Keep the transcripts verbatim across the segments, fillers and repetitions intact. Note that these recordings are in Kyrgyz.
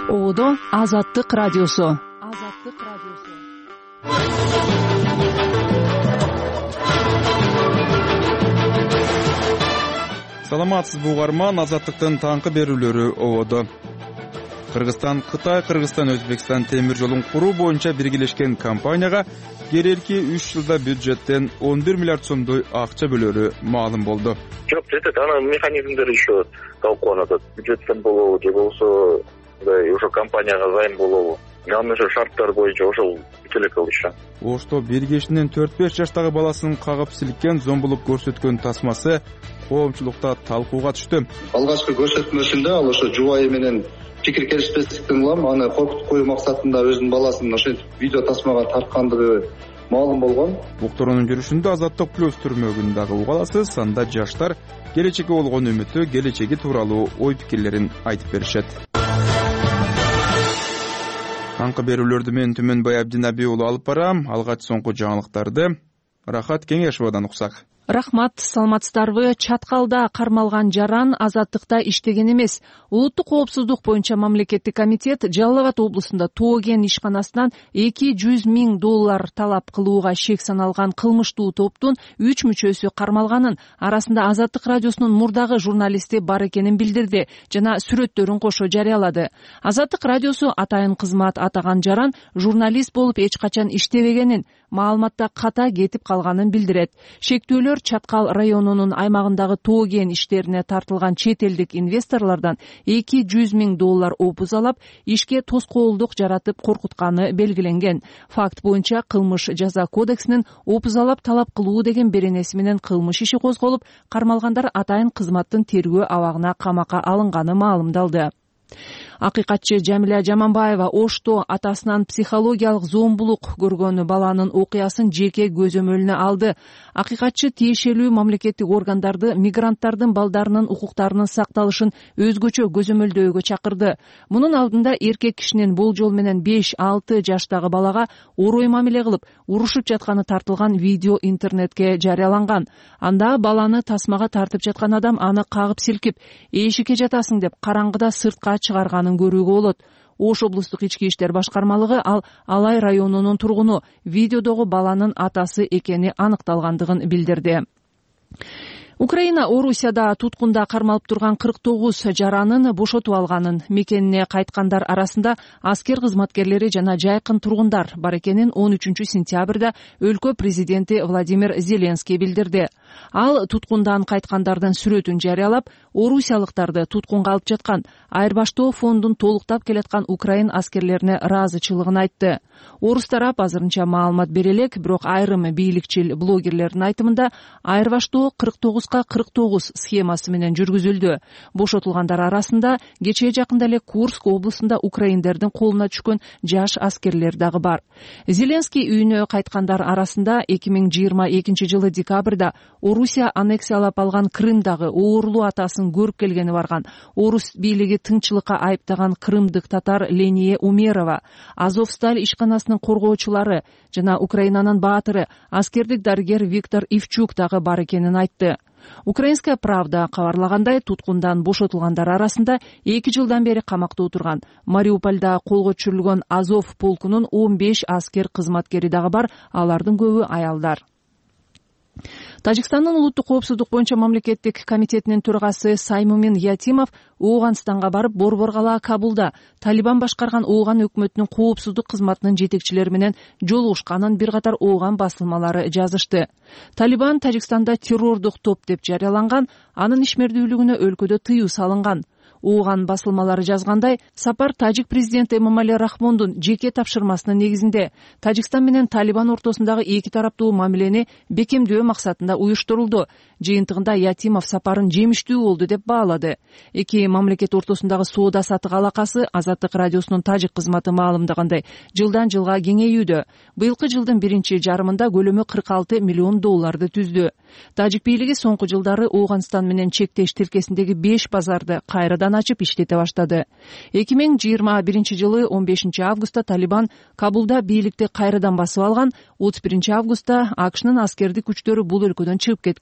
Оодо Азаттык радиосу. Азаттык радиосу. Саламатсызбы угарман, Азаттыктын таңкы берүүлөрү Оодо. Кыргызстан Кытай, Кыргызстан Өзбекстан темир жолун куруу боюнча биргелешкен компанияга керелки үч жылда бюджеттен он бир миллиард сомдой акча бөлөрү маалым болду. Жок, жетет, анын механизмдери еще талкууланат. Бюджеттен болобу же болбосо ошо компанияга займ болобу. Анын ошо шарттар боюнча ошол келек кылышты. Ошто бир кишинин төрт беш жаштагы баласын кагып силкен зомбулук көрсөткөн тасмасы коомчулукта талкууга түштү. Алгачкы көрсөтмөсүндө ал ошо жубайы менен пикир келишпестиктен улам аны коркутуп коюу максатында өзүнүн баласын ошентип видео тасмага тарткандыгы маалым болгон. Буктуруунун жүрүшүндө Азаттык плюс түрмөгүн дагы уга аласыз. Анда жаштар келечекке болгон үмүтү, келечеги тууралуу ой пикирлерин айтып беришет. Таңкы берүүлөрдү мен Түмөнбай Абдинаби уулу алып барам. Алгач соңку жаңылыктарды Рахат Кеңешовадан уксак. Рахмат, саламатсыздарбы? Чаткалда кармалган жаран Азаттыкта иштеген эмес. Улуттук коопсуздук боюнча мамлекеттик комитет Жалал Абад облусунда Тоо кен ишканасынан эки жүз миң доллар талап кылууга шек саналган кылмыштуу топтун үч мүчөсү кармалганын, арасында Азаттык радиосунун мурдагы журналисти бар экенин билдирди жана сүрөттөрүн кошо жарыялады. Азаттык радиосу атайын кызмат атаган жаран журналист болуп эч качан иштебегенин, маалыматта ката кетип калганын билдирет. Шектүүлөр Чаткал районунун аймагындагы Тоо кен иштерине тартылган чет элдик инвесторлордон эки жүз миң доллар опуз алып, ишке тоскоолдук жаратып коркутканы белгиленген. Факт боюнча кылмыш жаза кодексинин опуз алып талап кылуу деген беренеси менен кылмыш иши козголуп, кармалгандар атайын кызматтын тергөө абагына камакка алынганы маалымдалды. Акыйкатчы Жамиля Жаманбаева Ошто атасынан психологиялык зомбулук көргөн баланын окуясын жеке көзөмөлүнө алды. Акыйкатчы тиешелүү мамлекеттик органдарды мигранттардын балдарынын укуктарынын сакталышын өзгөчө көзөмөлдөөгө чакырды. Мунун алдында эркек кишинин болжол менен беш алты жаштагы балага орой мамиле кылып, урушуп жатканы тартылган видео интернетке жарыяланган. Анда баланы тасмага тартып жаткан адам аны кагып силкип, эшикке жатасың деп караңгыда сыртка чыгарганын көрүүгө болот. Ош облустук ички иштер башкармалыгы ал Алай районунун тургуну видеодогу баланын атасы экени аныкталгандыгын билдирди. Украина Орусияда туткунда кармалып турган кырк тогуз жаранын бошотуп алганын, мекенине кайткандар арасында аскер кызматкерлери жана жайкын тургундар бар экенин он үчүнчү сентябрда өлкө президенти Владимир Зеленский билдирди. Ал туткундан кайткандардын сүрөтүн жарыялап, орусиялыктарды туткунга алып жаткан айырбаштоо фондун толуктап келаткан украин аскерлерине ыраазычылыгын айтты. Орус тарап азырынча маалымат бере элек, бирок айрым бийликчил блогерлердин айтымында айырбаштоо кырк тогузга кырк тогуз схемасы менен жүргүзүлдү. Бошотулгандар арасында кечээ жакында эле Курск облусунда украиндердин колуна түшкөн жаш аскерлер дагы бар. Зеленский үйүнө кайткандар арасында эки миң жыйырма экинчи жылы декабрда Орусия аннексиялап алган Крымдагы оорлуу атасын көрүп келгени барган, орус бийлиги тынччылыкка айыптаган крымдык татар Ления Умерова, Азовсталь ишканасынын коргоочулары жана Украинанын баатыры аскердик дарыгер Виктор Ивчук дагы бар экенин айтты. Украинская правда кабарлагандай, туткундан бошотулгандар арасында эки жылдан бери камакта отурган Мариупольда колго түшүрүлгөн Азов полкунун он беш аскер кызматкери дагы бар, алардын көбү аялдар. Тажикстандын улуттук коопсуздук боюнча мамлекеттик комитетинин төрагасы Саймумин Ятимов Ооганстанга барып, Борборгала Кабулда Талибан башкарган Ооган өкмөтүнүн коопсуздук кызматынын жетекчилери менен жолугушканын бир катар Ооган басылмалары жазышты. Талибан Тажикстанда террордук топ деп жарыяланган, анын ишмердүүлүгүнө өлкөдө тыюу салынган. Ооган басылмалары жазгандай, сапар тажик президенти Эмомали Рахмондун жеке тапшырмасынын негизинде Тажикстан менен Талибан ортосундагы эки тараптуу мамилени бекемдөө максатында уюштурулду. Жыйынтыгында Ятимов сапарын жемиштүү болду деп баалады. Эки мамлекет ортосундагы соода сатык алакасы Азаттык радиосунун тажик кызматы маалымдагандай жылдан жылга кеңейүүдө. Быйылкы жылдын биринчи жарымында көлөмү кырк алты миллион долларды түздү. Тажик бийлиги соңку жылдары Ооганстан менен чектеш тилкесиндеги беш базарды кайрадан ачып иштете баштады. эки миң жыйырма биринчи жылы он бешинчи августта Талибан Кабулда бийликти кайрадан басып алган, отуз биринчи августта АКШнын аскердик күчтөрү бул өлкөдөн чыгып кеткен.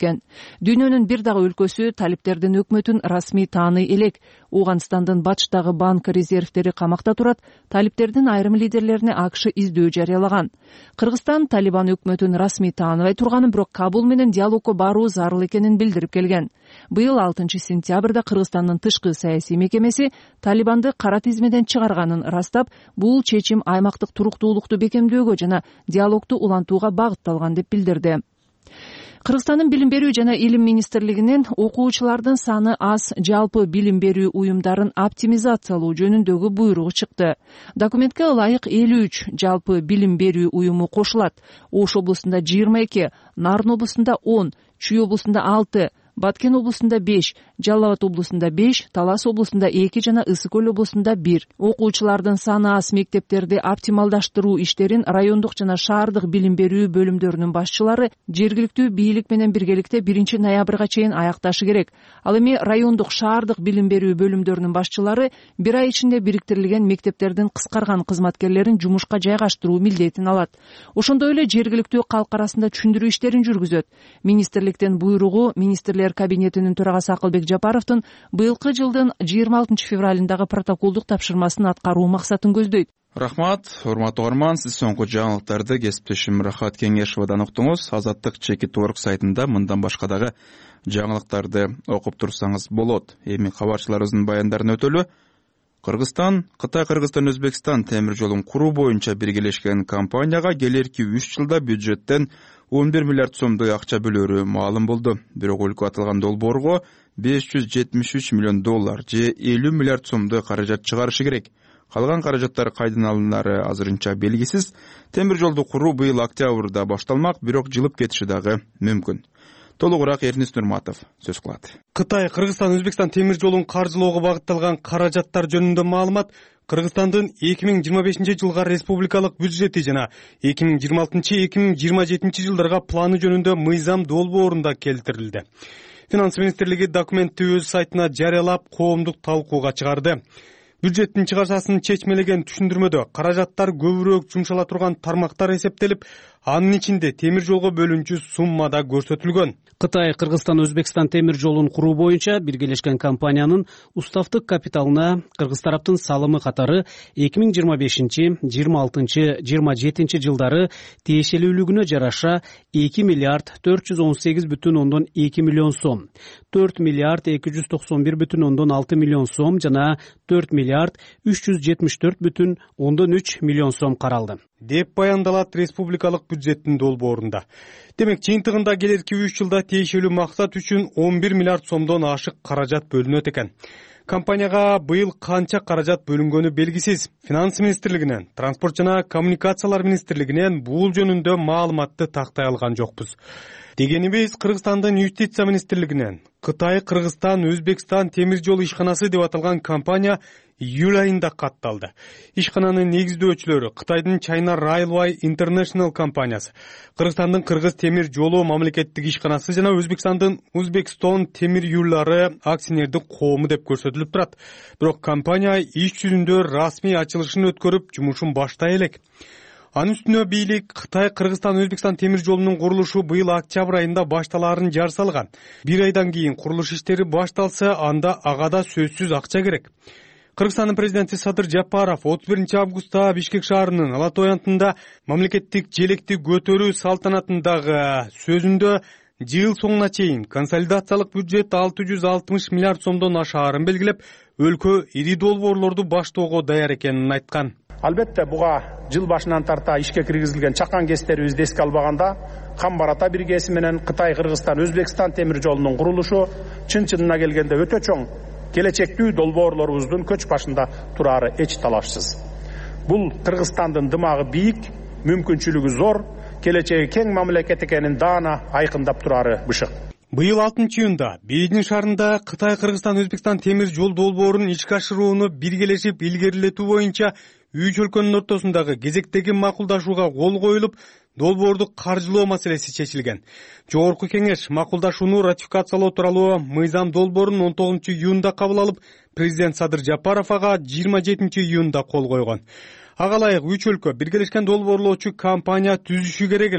Дүйнөнүн бир дагы өлкөсү талиптердин өкмөтүн расмий тааный элек. Ооганстандын батыштагы банк резервдери камакта турат. Талиптердин айрым лидерлерине АКШ издөө жарыялаган. Кыргызстан Талибан өкмөтүн расмий тааныбай турганын, бирок Кабул менен диалогко баруу зарыл экенин билдирип келген. Быйыл алтынчы сентябрда Кыргызстандын тышкы саясий мекемеси Талибанды кара тизмеден чыгарганын ырастап, бул чечим аймактык туруктуулукту бекемдөөгө жана диалогду улантууга багытталган деп билдирди. Кыргызстандын билим берүү жана илим министрлигинен окуучулардын саны аз жалпы билим берүү уюмдарын оптимизациялоо жөнүндөгү буйругу чыкты. Документке ылайык элүү үч жалпы билим берүү уюму кошулат. Ош облусунда жыйырма эки, Нарын облусунда он, Чүй облусунда алты, Баткен облусунда беш, Жалал Абад облусунда беш, Талас облусунда эки жана Ысык Көл облусунда бир. Окуучулардын саны аз мектептерди оптималдаштыруу иштерин райондук жана шаардык билим берүү бөлүмдөрүнүн башчылары жергиликтүү бийлик менен биргеликте биринчи ноябрга чейин аякташы керек. Ал эми райондук шаардык билим берүү бөлүмдөрүнүн башчылары бир ай ичинде бириктирилген мектептердин кыскарган кызматкерлерин жумушка жайгаштыруу милдетин алат. Ошондой эле жергиликтүү калк арасында түшүндүрүү иштерин жүргүзөт. Министрликтен буйругу министрлер кабинетинин төрагасы Акылбек Жапаровдун быйылкы жылдын жыйырма алтынчы февралындагы протоколдук тапшырмасын аткаруу максатын көздөйт. Рахмат, урматтуу угарман, сиз соңку жаңылыктарды кесиптешим Рахат Кеңешовадан уктуңуз. Азаттык чекит орг сайтында мындан башка дагы жаңылыктарды окуп турсаңыз болот. Эми кабарчыларыбыздын баяндарын өтөлү. Кыргызстан, Кытай, Кыргызстан, Өзбекстан темир жолун куруу боюнча биргелешкен компанияга келерки үч жылда бюджеттен он бир миллиард сомдой акча бөлөрү маалым болду. Бирок өлкө аталган долбоорго беш жүз жетимиш үч миллион доллар же элүү миллиард сомдой каражат чыгарышы керек. Калган каражаттар кайдан алынары азырынча белгисиз. Темир жолду куруу быйыл октябрда башталмак, бирок жылып кетиши дагы мүмкүн. Толугураак Эрнис Нурматов сөз кылат. Кытай, Кыргызстан, Өзбекстан темир жолун каржылоого багытталган каражаттар жөнүндө маалымат Кыргызстандын эки миң жыйырма бешинчи жылга республикалык бюджети жана эки миң жыйырма алтынчы — эки миң жыйырма жетинчи жылдарга планы жөнүндө мыйзам долбоорунда келтирилди. Финанс министрлиги документти өз сайтына жарыялап, коомдук талкууга чыгарды. Бюджеттин чыгашасын чечмелеген түшүндүрмөдө каражаттар көбүрөөк жумшала турган тармактар эсептелип, анын ичинде темир жолго бөлүнчү сумма да көрсөтүлгөн. Кытай, Кыргызстан, Өзбекстан темир жолун куруу боюнча биргелешкен компаниянын уставтык капиталына кыргыз тараптын салымы катары эки миң жыйырма бешинчи — жыйырма алтынчы — жыйырма жетинчи жылдары тиешелүүлүгүнө жараша эки миллиард төрт жүз он сегиз бүтүн ондон эки миллион сом, төрт миллиард эки жүз токсон бир бүтүн ондон алты миллион сом жана төрт миллиард үч жүз жетимиш төрт бүтүн ондон үч миллион сом каралды деп баяндалат республикалык бюджеттин долбоорунда. Демек, жыйынтыгында келерки үч жылда тиешелүү максат үчүн он бир миллиард сомдон ашык каражат бөлүнөт экен. Компанияга быйыл канча каражат бөлүнгөнү белгисиз. Финанс министрлигинен, Транспорт жана коммуникациялар министрлигинен бул жөнүндө маалыматты тактай алган жокпуз. Дегенибиз, Кыргызстандын юстиция министрлигинен Кытай, Кыргызстан, Өзбекстан темир жол ишканасы деп аталган компания июль айында катталды. Ишкананын негиздөөчүлөрү Кытайдын China Railway International компаниясы, Кыргызстандын Кыргыз темир жолу мамлекеттик ишканасы жана Өзбекстандын Узбекстон темир юллары акционердик коому деп көрсөтүлүп турат. Бирок компания иш жүзүндө расмий ачылышын өткөрүп, жумушун баштай элек. Анын үстүнө бийлик Кытай, Кыргызстан, Өзбекстан темир жолунун курулушу быйыл октябрь айында башталаарын жар салган. Бир айдан кийин курулуш иштери башталса, анда ага да сөзсүз акча керек. Кыргызстандын президенти Садыр Жапаров отуз биринчи августта Бишкек шаарынын Ала Той антында мамлекеттик желекти көтөрүү салтанатындагы сөзүндө жыл соңуна чейин консолидациялык бюджет алты жүз алтымыш миллиард сомдон ашаарын белгилеп, өлкө ири долбоорлорду баштоого даяр экенин айткан. Албетте, буга жыл башынан тарта ишке киргизилген чакан кестерибизди эске албаганда, Камбар ата биргеси менен Кытай, Кыргызстан, Өзбекстан темир жолунун курулушу чын-чынына келгенде өтө чоң келечектүү долбоорлорубуздун көч башында турары эч талашсыз. Бул Кыргызстандын дымагы бийик, мүмкүнчүлүгү зор, келечеги кең мамлекет экенин даана айкындап турары бышык. Быйыл алтынчы июнда Бейжиң шаарында Кытай, Кыргызстан, Өзбекстан темир жол долбоорун ишке ашырууну биргелешип илгерилетүү боюнча үч өлкөнүн ортосундагы кезектеги макулдашууга кол коюлуп, долбоорду каржылоо маселеси чечилген. Жогорку кеңеш макулдашууну ратификациялоо тууралуу мыйзам долбоорун он тогузунчу июнда кабыл алып, президент Садыр Жапаров ага жыйырма жетинчи июнда кол койгон. Ага ылайык үч өлкө биргелешкен долбоорлоочу компания түзүшү керек эле.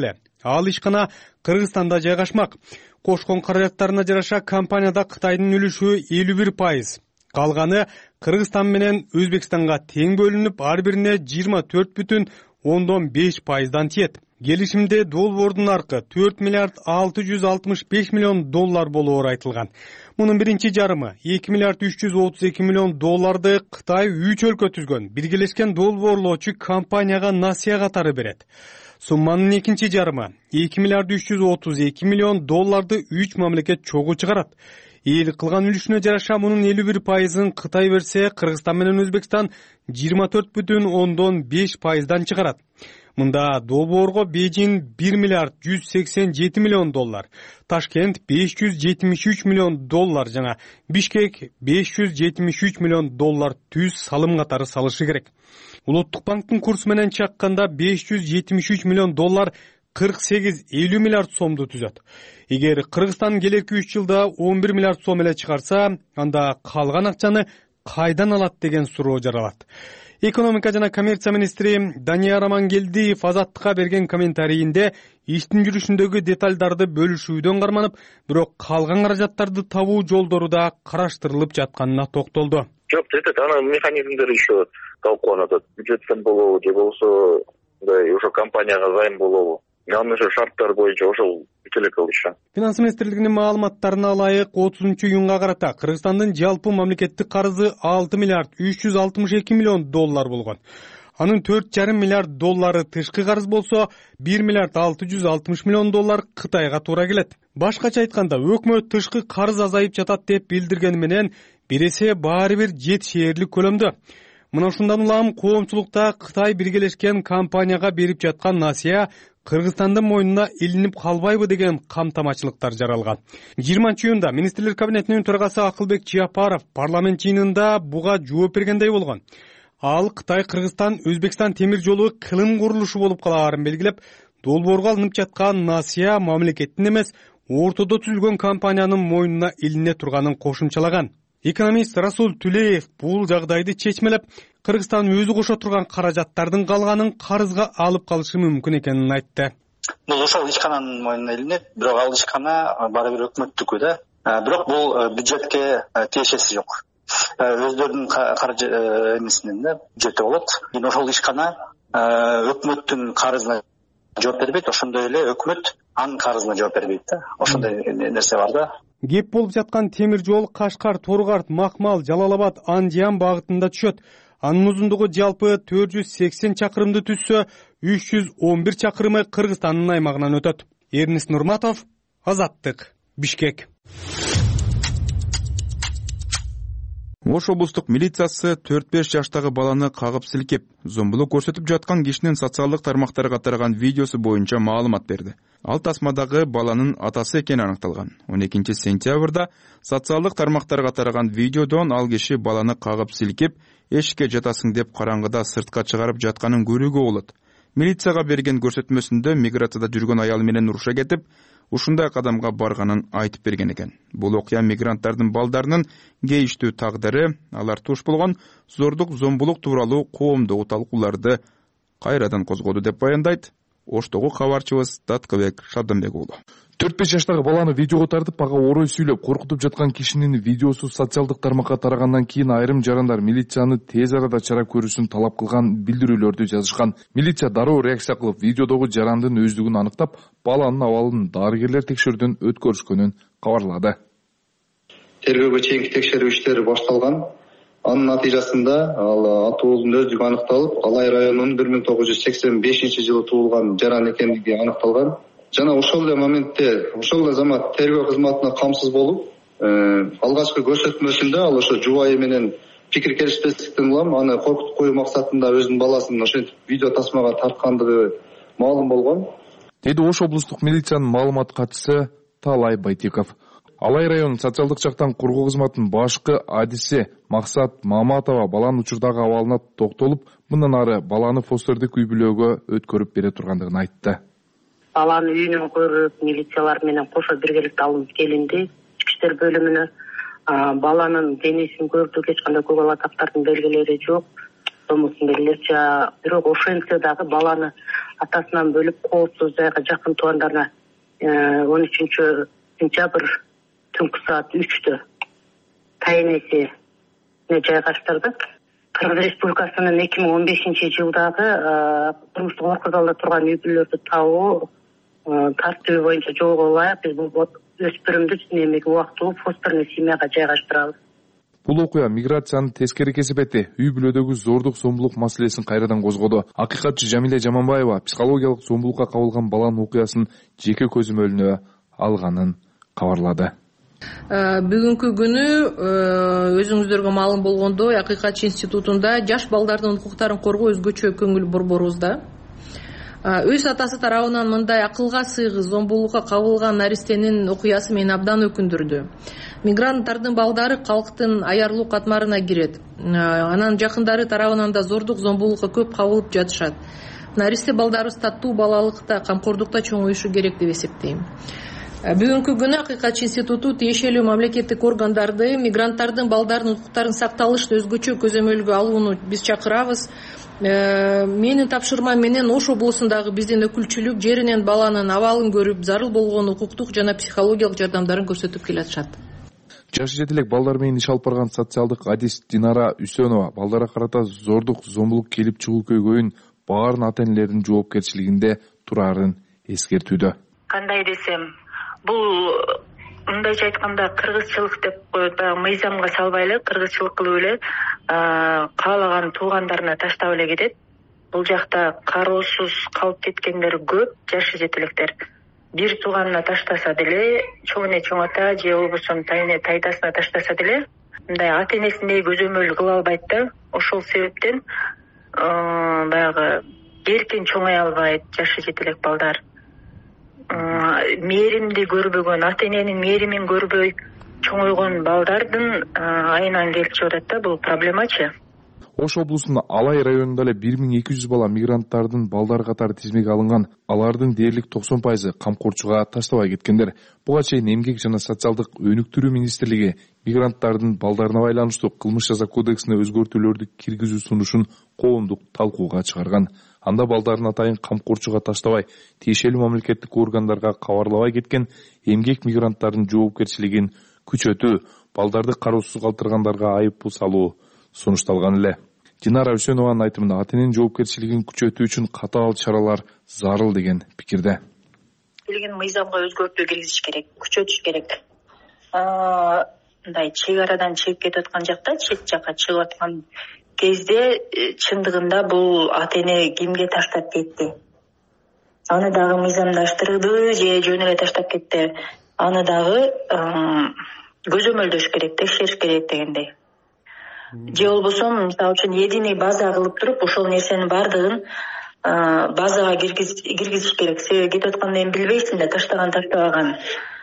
Ал ишкана Кыргызстанда жайгашмак. Кошкон каражаттарына жараша компанияда Кытайдын үлүшү элүү бир пайыз. Калганы Кыргызстан менен Өзбекстанга тең бөлүнүп, ар бирине жыйырма төрт бүтүн ондон беш пайыздан тиет. Келишимде долбоордун наркы төрт миллиард алты жүз алтымыш беш миллион доллар болоору айтылган. Мунун биринчи жарымы эки миллиард үч жүз отуз эки миллион долларды Кытай үч өлкө түзгөн биргелешкен долбоорлоочу компанияга насыя катары берет. Сумманын экинчи жарымы эки миллиард үч жүз отуз эки миллион долларды үч мамлекет чогуу чыгарат. Эл кылган үлүшүнө жараша мунун элүү бир пайызын Кытай берсе, Кыргызстан менен Өзбекстан жыйырма төрт бүтүн ондон беш пайыздан чыгарат. Мында долбоорго Бейжин бир миллиард жүз сексен жети миллион доллар, Ташкент беш жүз жетимиш үч миллион доллар жана Бишкек беш жүз жетимиш үч миллион доллар түз салым катары салышы керек. Улуттук банктын курсу менен чакканда беш жүз жетимиш үч миллион доллар кырк сегиз элүү миллиард сомду түзөт. Эгер Кыргызстан келерки үч жылда он бир миллиард сом эле чыгарса, анда калган акчаны кайдан алат деген суроо жаралат. Экономика жана коммерция министри Данияр Амангелдиев Азаттыкка берген комментарийинде иштин жүрүшүндөгү деталдарды бөлүшүүдөн карманып, бирок калган каражаттарды табуу жолдору да караштырылып жатканына токтолду. Жок, этот анын механизмдери еще талкууланат. Бюджеттен болобу же болбосо уже компанияга займ болобу. Анын ошо шарттар боюнча ошол бүт эле кылышат. Финанс министрлигинин маалыматтарына ылайык отузунчу июнга карата Кыргызстандын жалпы мамлекеттик карызы алты миллиард үч жүз алтымыш эки миллион доллар болгон. Анын төрт жарым миллиард доллары тышкы карыз болсо, бир миллиард алты жүз алтымыш миллион доллар Кытайга туура келет. Башкача айтканда, өкмөт тышкы карыз азайып жатат деп билдиргени менен, бир эсе баары бир жетишээрлик көлөмдө. Мына ушундан улам коомчулукта Кытай биргелешкен компанияга берип жаткан насыя Кыргызстандын мойнуна илинип калбайбы деген камтамачылыктар жаралган. жыйырманчы июнда министрлер кабинетинин төрагасы Акылбек Чыяпаров парламент жыйынында буга жооп бергендей болгон. Ал Кытай Кыргызстан Өзбекстан темир жолу кылым курулушу болуп калаарын белгилеп, долбоорго алынып жаткан насыя мамлекеттин эмес, ортодо түзүлгөн компаниянын мойнуна илине турганын кошумчалаган. Экономист Расул Түлеев бул жагдайды чечмелеп, Кыргызстан өзү кошо турган каражаттардын калганын карызга алып калышы мүмкүн экенин айтты. Бул ошол ишкананын мойнуна илинет, бирок ал ишкана баары бир өкмөттүкү да. Бирок бул бюджетке тиешеси жок. Өздөрүнүн каржы эмесинен да бюджети болот. Ошол ишкана өкмөттүн карызына жооп бербейт, ошондой эле өкмөт анын карызына жооп бербейт да. Ошондой нерсе бар да. Кеп болуп жаткан темир жол Кашкар, Торгарт, Макмал, Жалалабад, Андиян багытында түшөт. Анын узундугу жалпы төрт жүз сексен чакырымды түзсө, үч жүз он бир чакырымы Кыргызстандын аймагынан өтөт. Эрнис Нурматов, Азаттык, Бишкек. Ош облустук милициясы төрт беш жаштагы баланы кагып силкеп, зомбулук көрсөтүп жаткан кишинин социалдык тармактарга тараган видеосу боюнча маалымат берди. Ал тасмадагы баланын атасы экени аныкталган. он экинчи сентябрда социалдык тармактарга тараган видеодон ал киши баланы кагып силкеп, эшикке жатасың деп караңгыда сыртка чыгарып жатканын көрүүгө болот. Милицияга берген көрсөтмөсүндө миграцияда жүргөн аял менен уруша кетип, ушундай кадамга барганын айтып берген экен. Бул окуя мигранттардын балдарынын кейиштүү тагдыры, алар туш болгон зордук, зомбулук тууралуу коомдогу талкууларды кайрадан козгоду деп баяндайт Оштогу кабарчыбыз Таткыбек Шабданбек уулу. төрт беш жаштагы баланы видеого тартып, ага орой сүйлөп коркутуп жаткан кишинин видеосу социалдык тармакка тарагандан кийин айрым жарандар милицияны тез арада чара көрүүсүн талап кылган билдирүүлөрдү жазышкан. Милиция дароо реакция кылып, видеодогу жарандын өздүгүн аныктап, баланын абалын дарыгерлер текшерүүдөн өткөрүшкөнүн кабарлады. Тергөөгө чейинки текшерүү иштери башталган. Анын натыйжасында ал атуулдун өздүгү аныкталып, Алай районунун бир миң тогуз жүз сексен бешинчи жылы туулган жаран экендиги аныкталган. Жана ошол эле моментте, ошол эле замат тергөө кызматына камсыз болуп, алгачкы көрсөтмөсүндө ал ошо жубайы менен пикир келишпестиктен улам аны коркутуп коюу максатында өзүнүн баласын ошентип видео тасмага тарткандыгы маалым болгон, деди Ош облустук милициянын маалымат катчысы Талай Байтеков. Алай районунун социалдык жактан кургоо кызматынын башкы адиси Максат Маматова баланын учурдагы абалына токтолуп, мындан ары баланы фостердик үй бүлөгө өткөрүп бере тургандыгын айтты. Баланы үйүнөн көрүп, милициялар менен кошо биргеликте алынып келинди ички иштер бөлүмүнө. Баланын денесин көрдүк, эч кандай көк атактардын белгилери жок, томусун белгилерчи. Бирок ошентсе дагы баланы атасынан бөлүп коопсуз жайга жакын туугандарына он үчүнчү сентябрь түнкү саат үчтө тайынесине жайгаштырдык. Кыргыз Республикасынын эки миң он бешинчи жылдагы турмуштук оркузалда турган үй бүлөлөрдү табуу тартиби боюнча жолго ылайык биз бул өспүрүмдү эмеге убактылуу фосфорный семьяга жайгаштырабыз. Бул окуя миграциянын тескери кесепети, үй бүлөдөгү зордук зомбулук маселесин кайрадан козгоду. Акыйкатчы Жамиля Жаманбаева психологиялык зомбулукка кабылган баланын окуясын жеке көзөмөлүнө алганын кабарлады. Бүгүнкү күнү өзүңүздөргө маалым болгондой Акыйкатчы институтунда жаш балдардын укуктарын коргоо өзгөчө көңүл борборубузда. Өз атасы тарабынан мындай акылга сыйгыз зомбулукка кабылган наристенин окуясы мени абдан өкүндүрдү. Мигранттардын балдары калктын аярлуу катмарына кирет. Анан жакындары тарабынан да зордук зомбулукка көп кабылып жатышат. Наристе балдарыбыз таттуу балалыкта, камкордукта чоңоюшу керек деп эсептейм. Бүгүнкү күнү Акыйкатчы институту тиешелүү мамлекеттик органдарды мигранттардын балдарынын укуктарын сакталышын өзгөчө көзөмөлгө алууну биз чакырабыз. Менин тапшырмам менен Ош облусундагы биздин өкүлчүлүк жеринен баланын абалын көрүп, зарыл болгон укуктук жана психологиялык жардамдарын көрсөтүп келатышат. Жашы жети элек балдар менен иш алып барган социалдык адис Динара Үсөнова балдарга карата зордук зомбулук келип чыгуу көйгөйүн баарын ата-энелердин жоопкерчилигинде турарын эскертүүдө. Кандай десем, бул мындайча айтканда кыргызчылык деп коет, баягы мыйзамга салбай эле кыргызчылык кылып эле каалаган туугандарына таштап эле кетет. Бул жакта кароосуз калып кеткендер көп, жашы жетелектер. Бир тууганына таштаса деле, чоң эне чоң ата же болбосо тайыне тайдасына таштаса деле, мындай ата-энесиндей көзөмөл кыла албайт да. Ошол себептен баягы эркин чоңой албайт жашы жетелек балдар. Мээримди көрбөгөн, ата-эненин мээримин көрбөй чоңойгон балдардын айынан келип чыгып атат да, бул проблемачы. Ош облусунун Алай районунда эле бир миң эки жүз бала мигранттардын балдары катары тизмеге алынган. Алардын дээрлик токсон пайызы камкорчуга таштабай кеткендер. Буга чейин Эмгек жана социалдык өнүктүрүү министрлиги мигранттардын балдарына байланыштуу кылмыш жаза кодексине өзгөртүүлөрдү киргизүү сунушун коомдук талкууга чыгарган. Анда балдарын атайын камкорчуга таштабай, тиешелүү мамлекеттик органдарга кабарлабай кеткен эмгек мигранттардын жоопкерчилигин күчөтүү, балдарды кароосуз калтыргандарга айып пул салуу сунушталган эле. Динара Үсөнованын айтымында ата-эненин жоопкерчилигин күчөтүү үчүн катаал чаралар зарыл деген пикирде. Билген мыйзамга өзгөртүү киргизиш керек, күчөтүш керек. Мындай чек арадан чегип кетип аткан жакта, чет жакка чыгып аткан кезде чындыгында бул ата-эне кимге таштап кетти? Аны дагы мыйзамдаштырды же жөн эле таштап кетти? Аны дагы көзөмөлдөш керек, текшериш керек дегендей. Же болбосо мисалы үчүн единый база кылып туруп, ошол нерсенин баардыгын базага киргизиш керек. Себеби кетип атканда эми билбейсиң да, таштаган таштабаган.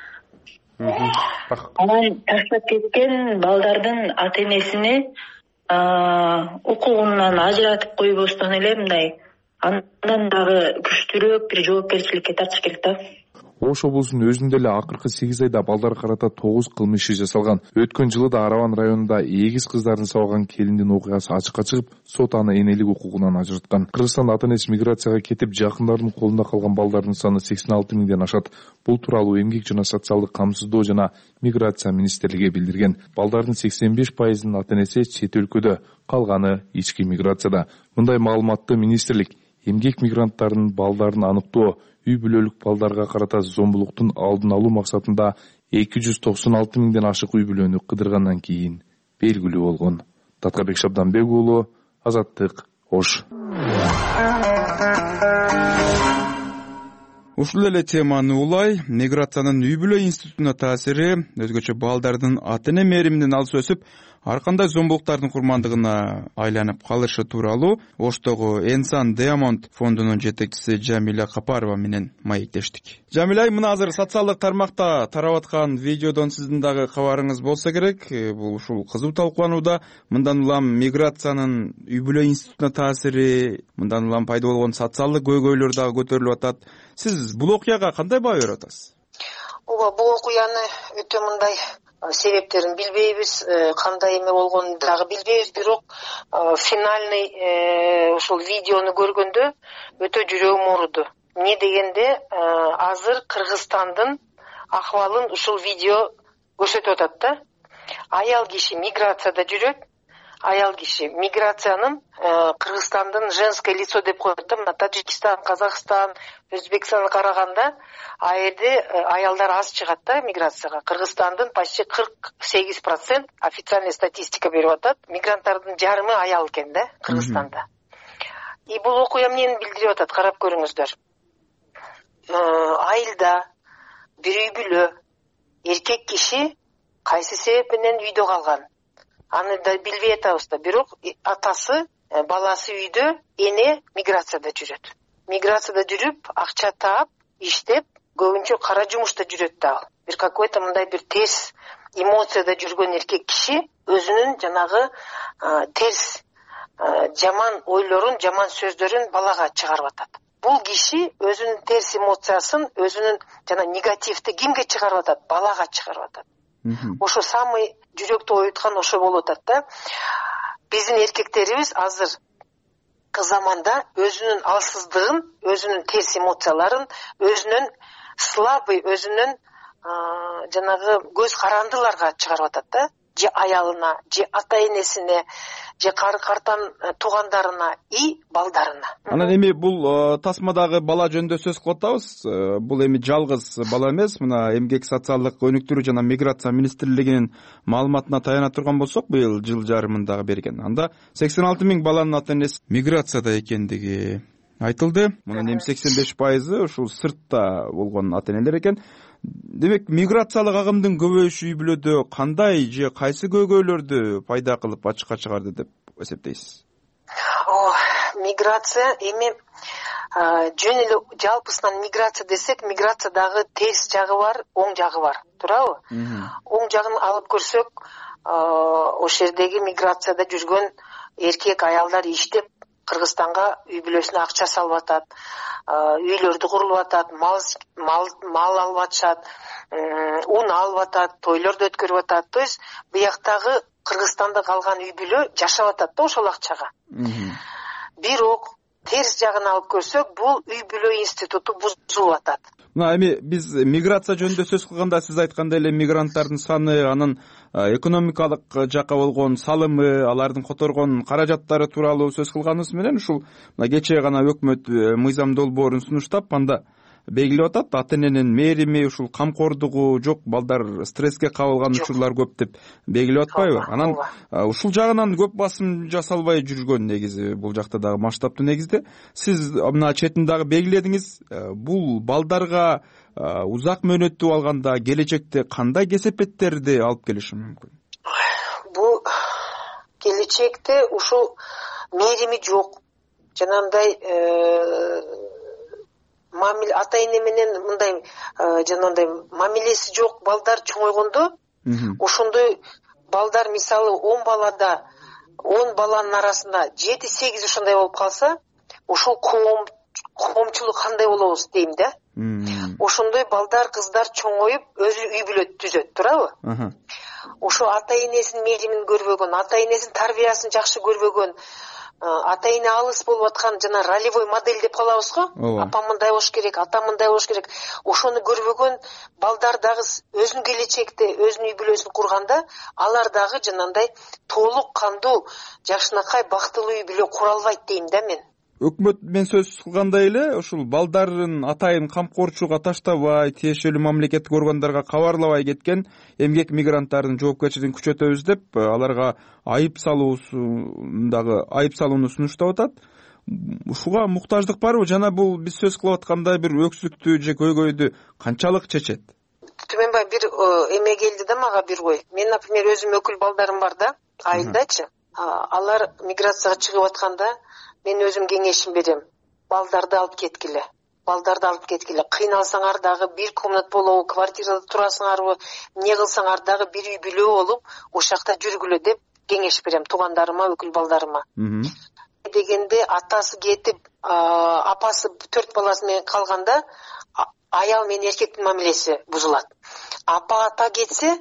Анан таштап кеткен балдардын ата-энесине укугунан ажыратып койбостон эле мындай андан дагы күчтүүрөөк бир жоопкерчиликке тартыш керек да. Ош облусунун өзүндө эле акыркы сегиз айда балдар карата тогуз кылмыш иши жасалган. Өткөн жылы да Арабан районунда эгиз кыздарын сабаган келиндин окуясы ачыкка чыгып, сот аны энелик укугунан ажырткан. Кыргызстанда ата-энеси миграцияга кетип, жакындарынын колунда калган балдардын саны сексен алты миңден ашат. Бул тууралуу Эмгек жана социалдык камсыздоо жана миграция министрлиги билдирген. Балдардын сексен беш пайызынын ата-энеси чет өлкөдө, калганы ички миграцияда. Мындай маалыматты министрлик эмгек мигранттарынын балдарын аныктоо, үй бүлөлүк балдарга карата зомбулуктун алдын алуу максатында эки жүз токсон алты миңден ашык үй бүлөнү кыдыргандан кийин белгилүү болгон. Таткарбек Шабданбек уулу, Азаттык, Ош. Ушул эле теманы улай миграциянын үй бүлө институтуна таасири, өзгөчө балдардын ата-эне мээриминен алыс өсүп, ар кандай зомбулуктардын курмандыгына айланып калышы тууралуу Оштогу Энсан Диамонд фондунун жетекчиси Жамиля Капарова менен маектештик. Жамиля, мына азыр социалдык тармакта тарап аткан видеодон сиздин дагы кабарыңыз болсо керек. Бул ушул кызуу талкууланууда. Мындан улам миграциянын үй бүлө институтуна таасири, мындан улам пайда болгон социалдык көйгөйлөр дагы көтөрүлүп атат. Сиз бул окуяга кандай баа берип атасыз? Ооба, бул окуяны өтө мындай себептерин билбейбиз, кандай эме болгонун дагы билбейбиз, бирок финальный ушул видеону көргөндө өтө жүрөгүм ооруду. Эмне дегенде, азыр Кыргызстандын акыбалын ушул видео көрсөтүп атат да. Аял киши миграцияда жүрөт. Аял киши миграциянын Кыргызстандын женское лицо деп коет да. Мына Таджикистан, Казакстан, Өзбекстанга караганда а жерде аялдар аз чыгат да миграцияга. Кыргызстандын почти кырк сегиз процент официальный статистика берип атат. Мигранттардын жарымы аял экен да Кыргызстанда. И бул окуя эмнени билдирип атат, карап көрүңүздөр. Айылда бир үй бүлө эркек киши кайсы себеп менен үйдө калган, аны да билбей атабыз да, бирок атасы, баласы үйдө, эне миграцияда жүрөт. Миграцияда жүрүп, акча таап, иштеп, көбүнчө кара жумушта жүрөт да. Бир какой-то мындай бир терс эмоцияда жүргөн эркек киши өзүнүн жанагы терс, жаман ойлорун, жаман сөздөрүн балага чыгарып атат. Бул киши өзүнүн терс эмоциясын, өзүнүн жана негативди кимге чыгарып атат? Балага чыгарып атат. Ошо самый жүрөктү оюткан ошо болуп атат да. Биздин эркектерибиз азыр кыз заманда өзүнүн алсыздыгын, өзүнүн терс эмоцияларын, өзүнүн слабый, өзүнүн жанагы көз карандыларга чыгарып атат да. Же аялына, же ата-энесине, же кары-картан туугандарына и балдарына. Анан эми бул тасмадагы бала жөнүндө сөз кылып атабыз. Бул эми жалгыз бала эмес. Мына Эмгек социалдык өнүктүрүү жана миграция министрлигинин маалыматына таяна турган болсок, быйыл жыл жарымындагы берген. Анда сексен алты миң баланын ата-энеси миграцияда экендиги айтылды. Мунун эми сексен беш пайызы ушул сыртта болгон ата-энелер экен. Демек, миграциялык агымдын көбөйүшү үй бүлөдө кандай же кайсы көйгөйлөрдү пайда кылып ачыкка чыгарды деп эсептейсиз? О, миграция эми жөн эле жалпысынан миграция десек, миграциядагы терс жагы бар, оң жагы бар, туурабы? Оң жагын алып көрсөк, ошол жердеги миграцияда жүргөн эркек аялдар иштеп Кыргызстанга үй бүлөсүнө акча салып атат, үйлөрдү курулуп атат, мал мал алып атышат, ун алып атат, тойлорду өткөрүп атат. То есть бияктагы Кыргызстанда калган үй бүлө жашап атат да ошол акчага. Бирок терс жагын алып көрсөк, бул үй бүлө институту бузулуп атат. Мына эми биз миграция жөнүндө сөз кылганда сиз айткандай эле мигранттардын саны, анын экономикалык жакка болгон салымы, алардын которгон каражаттары тууралуу сөз кылганыбыз менен ушул мына кечээ гана өкмөт мыйзам долбоорун сунуштап, анда белгилеп атат, ата-эненин мээрими, ушул камкордугу жок, балдар стресске кабылган учурлар көп деп белгилеп атпайбы? Анан ушул жагынан көп басым жасалбай жүргөн негизи бул жакта дагы масштабтуу негизде. Сиз мына четин дагы белгиледиңиз, бул балдарга узак мөөнөттүү алганда келечекте кандай кесепеттерди алып келиши мүмкүн? Бул келечекте ушул мээрими жок, жанагындай мамил ата-эне менен мындай жанагындай мамилеси жок балдар чоңойгондо, ошондой балдар мисалы он балада, он баланын арасында жети сегиз ошондой болуп калса, ошол коом коомчулук кандай болобуз дейм да. Ошондой балдар, кыздар чоңоюп, өзү үй бүлө түзөт, туурабы? Ошо ата-энесинин мээримин көрбөгөн, ата-энесинин тарбиясын жакшы көрбөгөн, ата-эне алыс болуп аткан жана ролевой модель деп калабыз го. Апам мындай болуш керек, атам мындай болуш керек. Ошону көрбөгөн балдар дагы өзүнүн келечекте, өзүнүн үй бүлөсүн курганда, алар дагы жанагындай толук кандуу, жакшынакай бактылуу үй бүлө кура албайт дейм да мен. Өкмөт мен сөз кылгандай эле, ушул балдарын атайын камкорчулукка таштабай, тиешелүү мамлекеттик органдарга кабарлабай кеткен эмгек мигранттардын жоопкерчилигин күчөтөбүз деп, аларга айып салуусундагы айып салууну сунуштап атат. Ушуга муктаждык барбы? Жана бул биз сөз кылып аткандай бир өксүктү же көйгөйдү канчалык чечет? Түмөнбай бир эме келди да мага бир ой. Мен, например, өзүм өкүл балдарым бар да, айылдачы. Алар миграцияга чыгып атканда мен өзүм кеңешим берем. Балдарды алып кеткиле. Балдарды алып кеткиле. Кыйналсаңар дагы бир комнат болобу, квартирада турасыңарбы, эмне кылсаңар дагы бир үй бүлө болуп, ошол жакта жүргүлө деп кеңеш берем туугандарыма, өкүл балдарыма. Дегенде атасы кетип, апасы төрт баласы менен калганда, аял менен эркектин мамилеси бузулат. Апа ата кетсе,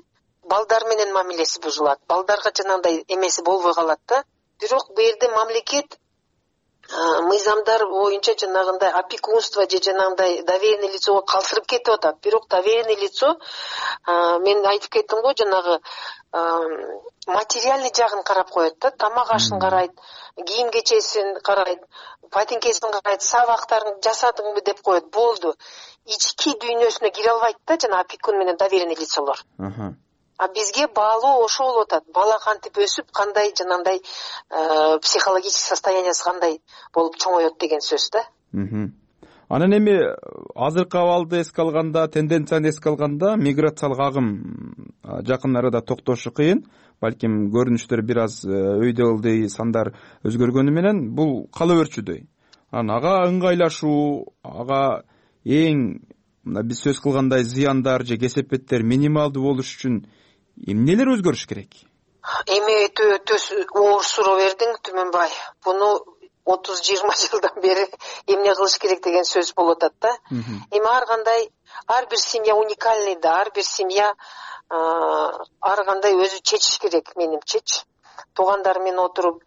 балдар менен мамилеси бузулат, балдарга жанагындай эмеси болбой калат да. Бирок бул жерде мамлекет мыйзамдар боюнча жанагындай опекунство же жанагындай доверенный лицого калтырып кетип атат. Бирок доверенный лицо мен айтып кеттим го, жанагы материальный жагын карап коет да, тамак ашын карайт, кийим кечесин карайт, патинкесин карайт, сабактарын жасадыңбы деп коет, болду. Ички дүйнөсүнө кире албайт да жана опекун менен доверенный лицолор. А бизге баалуу ошо болуп атат. Бала кантип өсүп, кандай жанагындай психологический состояниясы кандай болуп чоңоет деген сөз да. Анан эми азыркы абалды эске алганда, тенденцияны эске алганда, миграциялык агым жакын арада токтошу кыйын. Балким көрүнүштөр бир аз өйдөлдөй, сандар өзгөргөнү менен бул кала берчүдөй. Анан ага ыңгайлашуу, ага эң мына биз сөз кылгандай зыяндар же кесепеттер минималдуу болуш үчүн эмнелер өзгөрүш керек? Эми өтө оор суроо бердиң, Түмөнбай. Буну отуз жыйырма жылдан бери эмне кылыш керек деген сөз болуп атат да. Эми ар кандай, ар бир семья уникальный да, ар бир семья ар кандай өзү чечиш керек, менимчечи. Туугандар менен отуруп,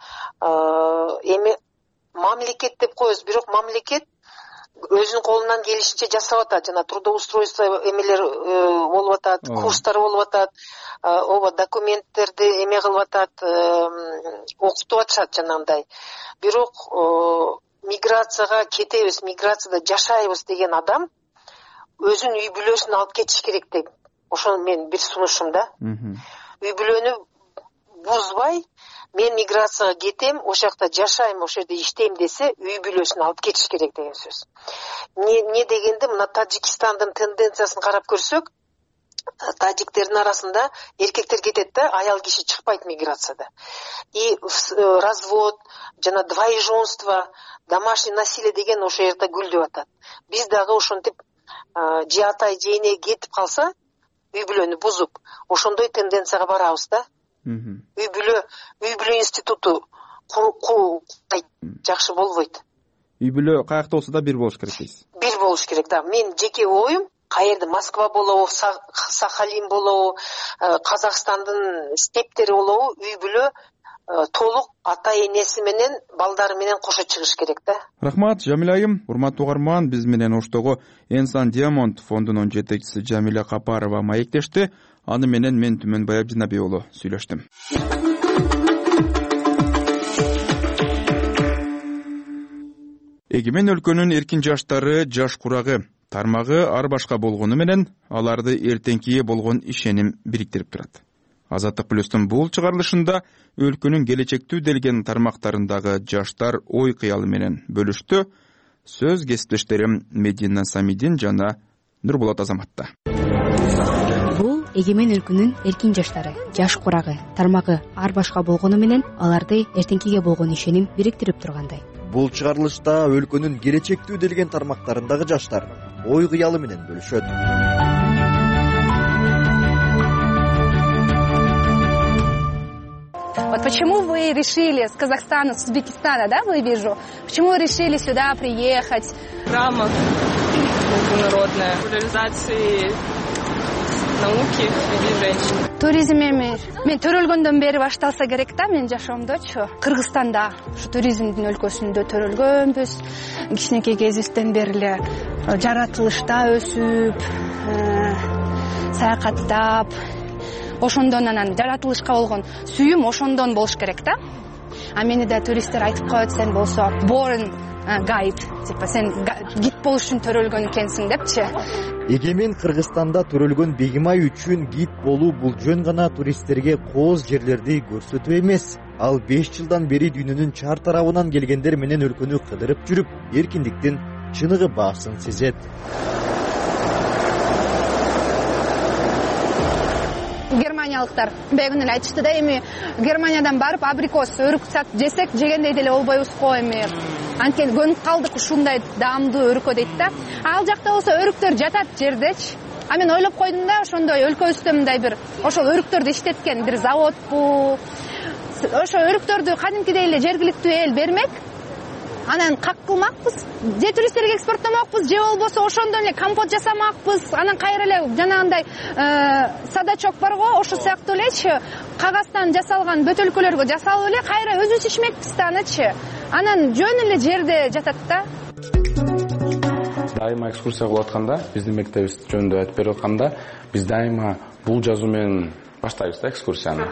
эми мамлекет деп коебуз, бирок мамлекет өзүнүн колунан келишинче жасап атат. Жана трудоустройство эмелер болуп атат, курстар болуп атат, ооба документтерди эме кылып атат, окутуп атышат жанагындай. Бирок миграцияга кетебиз, миграцияда жашайбыз деген адам өзүнүн үй бүлөсүн алып кетиш керек деп. Ошо мен бир сунушум да. Үй бүлөнү бузбай, мен миграцияга кетем, ошол жакта жашайм, ошол жерде иштейм десе, үй бүлөсүн алып кетиш керек деген сөз. Не, не дегенде, мына Тажикстандын тенденциясын карап көрсөк, тажиктердин арасында эркектер кетет да, аял киши чыкпайт миграцияда. И развод, жана двоеженство, домашний насилие деген ошол жерде гүлдөп атат. Биз дагы ошентип же атай же эне кетип калса, үй бүлөнү бузуп, ошондой тенденцияга барабыз да. Үй бүлө, үй бүлө институту жакшы болбойт. Үй бүлө каякта болсо да бир болуш керек дейсиз. Бир болуш керек да. Мен жеке оюм, каерде Москва болобу, Сахалин болобу, Казакстандын стептери болобу, үй бүлө толук ата энеси менен, балдары менен кошо чыгыш керек да. Рахмат, Жамиля айым. Урматтуу угарман, биз менен Оштогу Энсан Диамонд фондунун жетекчиси Жамиля Капарова маектешти. Аны менен мен Түмөнбай Абдинабий уулу сүйлөштүм. Эгемен өлкөнүн эркин жаштары жаш курагы тармагы ар башка болгону менен аларды эртеңкиге болгон ишеним бириктирип турат. Азаттык плюстун бул чыгарылышында өлкөнүн келечектүү делген тармактарындагы жаштар ой кыялы менен бөлүштү. Сөз кесиптештерим Медина Самидин жана Нурболот Азаматта. Бул эгемен өлкөнүн эркин жаштары жаш курагы тармагы ар башка болгону менен аларды эртеңкиге болгон ишеним бириктирип тургандай. Бул чыгарылышта өлкөнүн келечектүү делген тармактарындагы жаштар ой кыялы менен бөлүшөт. Вот почему вы решили с Казахстана, с Узбекистана, да, вы вижу? Почему вы решили сюда приехать? В рамках международной популяризации науки среди женщин. Туризм эми мен төрөлгөндөн бери башталса керек да, мен жашоомдочу. Кыргызстанда ушу туризмдин өлкөсүндө төрөлгөнбүз. Кичинекей кезибизден бери эле жаратылышта өсүп, саякаттап, ошондон анан жаратылышка болгон сүйүм ошондон болуш керек да. А мени да туристтер айтып коет, сен болсо born guide, типа сен гид болуш үчүн төрөлгөн экенсиң депчи. Эгемен Кыргызстанда төрөлгөн Бегимай үчүн гид болуу бул жөн гана туристтерге кооз жерлерди көрсөтүү эмес. Ал беш жылдан бери дүйнөнүн чар тарабынан келгендер менен өлкөнү кыдырып жүрүп, эркиндиктин чыныгы баасын сезет. Германиялыктар бегүн эле айтышты да, эми Германиядан барып абрикос, өрүк жесек жегендей деле болбойбуз го, эми анткени көнүп калдык ушундай даамдуу өрүккө дейт да. Ал жакта болсо өрүктөр жатат жердечи. А мен ойлоп койдум да, ошондой өлкөбүздө мындай бир ошол өрүктөрдү иштеткен бир заводбу, ошо өрүктөрдү кадимкидей эле жергиликтүү эл бермек, анан как кылмакпыз, же туристтерге экспорттомокпуз, же болбосо ошондон эле компот жасамакпыз, анан кайра эле жанагындай садачок барго, ошол сыяктуу элечи кагаздан жасалган бөтөлкөлөргө жасалып эле кайра өзүбүз ичмекпиз да анычы. Анан жөн эле жерде жатат да. Дайыма экскурсия кылып атканда, биздин мектебибиз жөнүндө айтып берип атканда, биз дайыма бул жазуу менен баштайбыз да экскурсияны.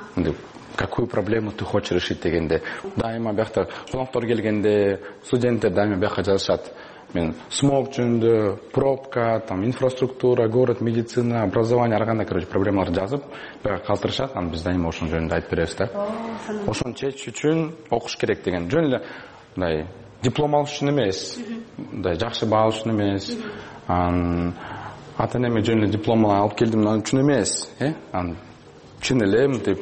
Какую проблему ты хочешь решить дегенде. Дайыма биякта коноктор келгенде, студенттер дайыма бияка жазышат. Мен смог жөнүндө, пробка, там инфраструктура, город, медицина, образование, ар кандай, короче, проблемаларды жазып, бияка калтырышат. Анан биз дайыма ошон жөнүндө айтып беребиз да. Ошону чечүү үчүн окуш керек деген. Жөн эле мындай диплом алыш үчүн эмес, мындай жакшы баа алыш үчүн эмес. Анан ата энеме жөн эле диплом алып келдим үчүн эмес, э? Анан чын эле мынтип